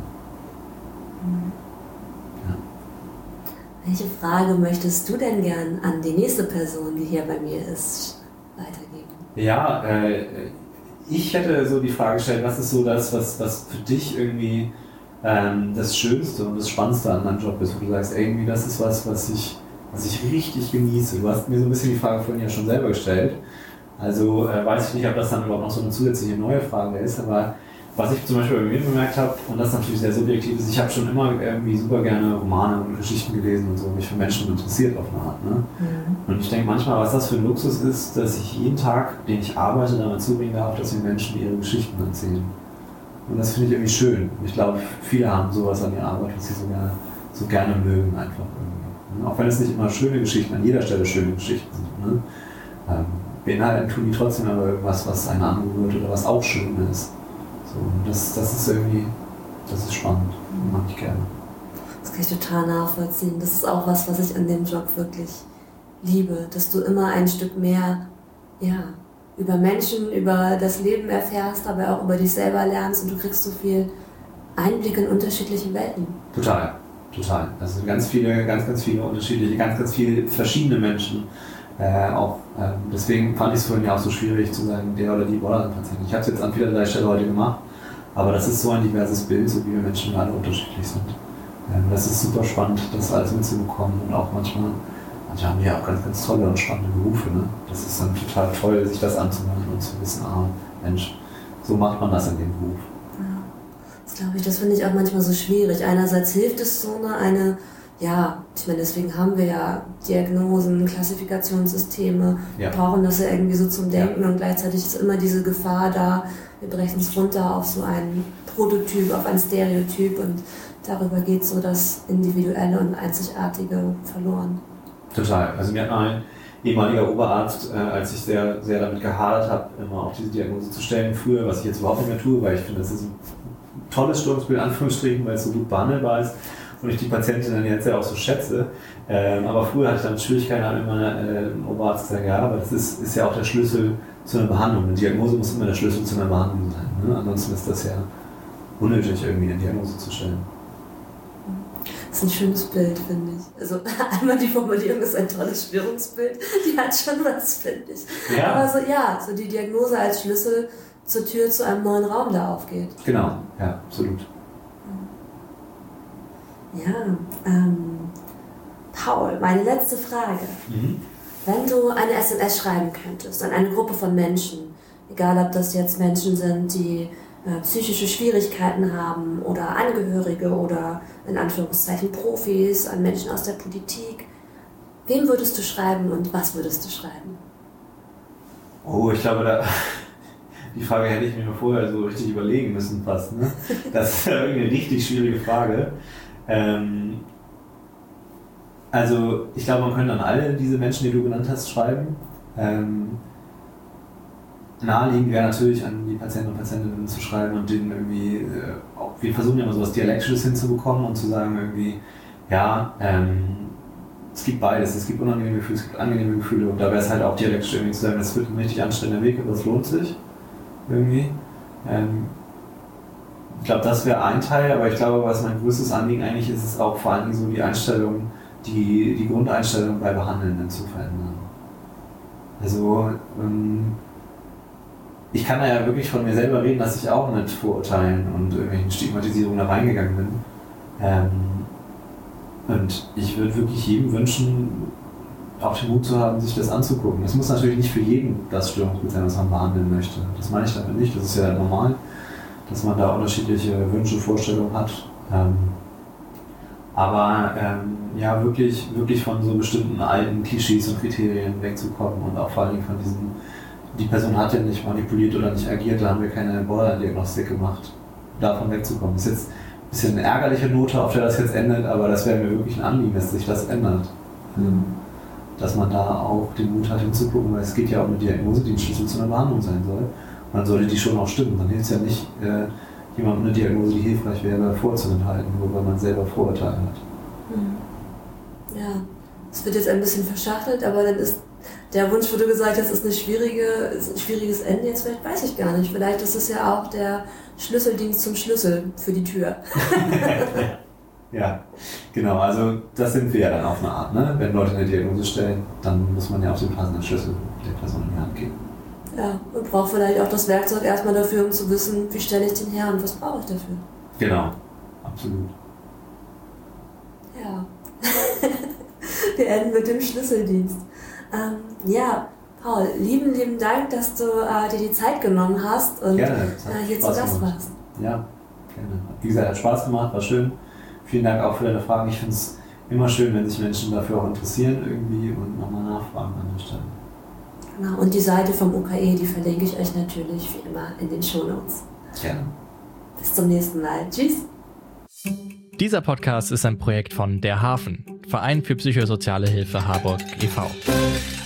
Ja. Welche Frage möchtest du denn gern an die nächste Person, die hier bei mir ist, weitergeben? Ja, ich hätte so die Frage gestellt, was ist so das, was für dich irgendwie das Schönste und das Spannendste an deinem Job ist, wo du sagst, irgendwie das ist was ich richtig genieße. Du hast mir so ein bisschen die Frage vorhin ja schon selber gestellt. Also weiß ich nicht, ob das dann überhaupt noch so eine zusätzliche neue Frage ist, aber was ich zum Beispiel bei mir bemerkt habe, und das natürlich sehr subjektiv ist, ich habe schon immer irgendwie super gerne Romane und Geschichten gelesen und so, mich für Menschen interessiert auf eine Art. Ne? Und ich denke manchmal, was das für ein Luxus ist, dass ich jeden Tag, den ich arbeite, damit zubringen darf, dass mir Menschen ihre Geschichten erzählen. Und das finde ich irgendwie schön. Ich glaube, viele haben sowas an ihrer Arbeit, was sie so gerne mögen einfach irgendwie. Auch wenn es nicht immer schöne Geschichten, an jeder Stelle schöne Geschichten sind. Ne? Beinhalten tun die trotzdem aber irgendwas, was einen anrührt oder was auch schön ist. So, und das ist irgendwie, das ist spannend, mag ich gerne. Das kann ich total nachvollziehen. Das ist auch was ich an dem Job wirklich liebe, dass du immer ein Stück mehr, über Menschen, über das Leben erfährst, aber auch über dich selber lernst und du kriegst so viel Einblick in unterschiedliche Welten. Total. Also ganz viele unterschiedliche, ganz viele verschiedene Menschen. Deswegen fand ich es vorhin ja auch so schwierig zu sagen, der oder die Borderline-Patienten. Ich habe es jetzt an vielerlei Stelle heute gemacht, aber das ist so ein diverses Bild, so wie wir Menschen alle unterschiedlich sind. Das ist super spannend, das alles mitzubekommen und auch manche haben ja auch ganz tolle und spannende Berufe. Ne? Das ist dann total toll, sich das anzumachen und zu wissen, Mensch, so macht man das in dem Beruf. Das finde ich auch manchmal so schwierig. Einerseits hilft es so deswegen haben wir ja Diagnosen, Klassifikationssysteme, wir brauchen das ja irgendwie so zum Denken und gleichzeitig ist immer diese Gefahr da, wir brechen es runter auf so einen Prototyp, auf ein Stereotyp und darüber geht so das Individuelle und Einzigartige verloren. Total. Also mir hat ein ehemaliger Oberarzt, als ich sehr, sehr damit gehadert habe, immer auch diese Diagnose zu stellen, früher, was ich jetzt überhaupt nicht mehr tue, weil ich finde, das ist ein tolles Störungsbild, Anführungsstrichen, weil es so gut behandelbar ist und ich die Patientin dann jetzt ja auch so schätze. Aber früher hatte ich dann Schwierigkeiten, immer Oberarzt gesagt, ja, aber das ist ja auch der Schlüssel zu einer Behandlung. Eine Diagnose muss immer der Schlüssel zu einer Behandlung sein. Ne? Ansonsten ist das ja unnötig, irgendwie eine Diagnose zu stellen. Das ist ein schönes Bild, finde ich. Also einmal die Formulierung ist ein tolles Störungsbild, die hat schon was, finde ich. Ja. Aber so die Diagnose als Schlüssel zur Tür zu einem neuen Raum da aufgeht. Genau, ja, absolut. Ja, Paul, meine letzte Frage. Wenn du eine SMS schreiben könntest an eine Gruppe von Menschen, egal ob das jetzt Menschen sind, die psychische Schwierigkeiten haben oder Angehörige oder in Anführungszeichen Profis, an Menschen aus der Politik, wem würdest du schreiben und was würdest du schreiben? Oh, ich glaube, die Frage hätte ich mir vorher so richtig überlegen müssen fast. Ne? Das ist ja irgendwie eine richtig schwierige Frage. Also ich glaube, man könnte an alle diese Menschen, die du genannt hast, schreiben. Naheliegend wäre natürlich an die Patienten und Patientinnen zu schreiben und denen irgendwie, wir versuchen ja immer so was Dialektisches hinzubekommen und zu sagen irgendwie, es gibt beides, es gibt unangenehme Gefühle, es gibt angenehme Gefühle und da wäre es halt auch dialektisch irgendwie zu sagen, das wird ein richtig anstrengender Weg, aber es lohnt sich irgendwie. Ich glaube, das wäre ein Teil, aber ich glaube, was mein größtes Anliegen eigentlich ist, ist auch vor allem so die Einstellung, die Grundeinstellung bei Behandelnden zu verändern. Also, ich kann da ja wirklich von mir selber reden, dass ich auch mit Vorurteilen und irgendwelchen Stigmatisierungen da reingegangen bin. Und ich würde wirklich jedem wünschen, auch den Mut zu haben, sich das anzugucken. Es muss natürlich nicht für jeden das Störungsbild sein, was man behandeln möchte. Das meine ich damit nicht, das ist ja normal, dass man da unterschiedliche Wünsche, Vorstellungen hat. Aber wirklich von so bestimmten alten Klischees und Kriterien wegzukommen und auch vor allem von diesen, die Person hat ja nicht manipuliert oder nicht agiert, da haben wir keine Borderline-Diagnostik gemacht, davon wegzukommen. Das ist jetzt ein bisschen eine ärgerliche Note, auf der das jetzt endet, aber das wäre mir wirklich ein Anliegen, dass sich das ändert. Dass man da auch den Mut hat hinzugucken, weil es geht ja um eine Diagnose, die ein Schlüssel zu einer Behandlung sein soll. Und dann sollte die schon auch stimmen. Dann hilft es ja nicht, jemandem eine Diagnose, die hilfreich wäre, vorzuenthalten, nur weil man selber Vorurteile hat. Ja, es wird jetzt ein bisschen verschachtelt, aber dann ist der Wunsch, wo du gesagt hast, ist ein schwieriges Ende, jetzt vielleicht weiß ich gar nicht. Vielleicht ist es ja auch der Schlüsseldienst zum Schlüssel für die Tür. Ja, genau, also das sind wir ja dann auf eine Art, ne? Wenn Leute eine Diagnose stellen, dann muss man ja auch den passenden Schlüssel der Person in die Hand geben. Ja, und braucht vielleicht auch das Werkzeug erstmal dafür, um zu wissen, wie stelle ich den her und was brauche ich dafür. Genau, absolut. Ja, wir enden mit dem Schlüsseldienst. Paul, lieben Dank, dass du dir die Zeit genommen hast und hier zu Gast warst. Ja, gerne. Wie gesagt, hat Spaß gemacht, war schön. Vielen Dank auch für deine Fragen. Ich finde es immer schön, wenn sich Menschen dafür auch interessieren irgendwie und nochmal nachfragen an der Stelle. Genau, und die Seite vom UKE, die verlinke ich euch natürlich wie immer in den Shownotes. Gerne. Bis zum nächsten Mal. Tschüss. Dieser Podcast ist ein Projekt von Der Hafen, Verein für psychosoziale Hilfe Harburg e.V.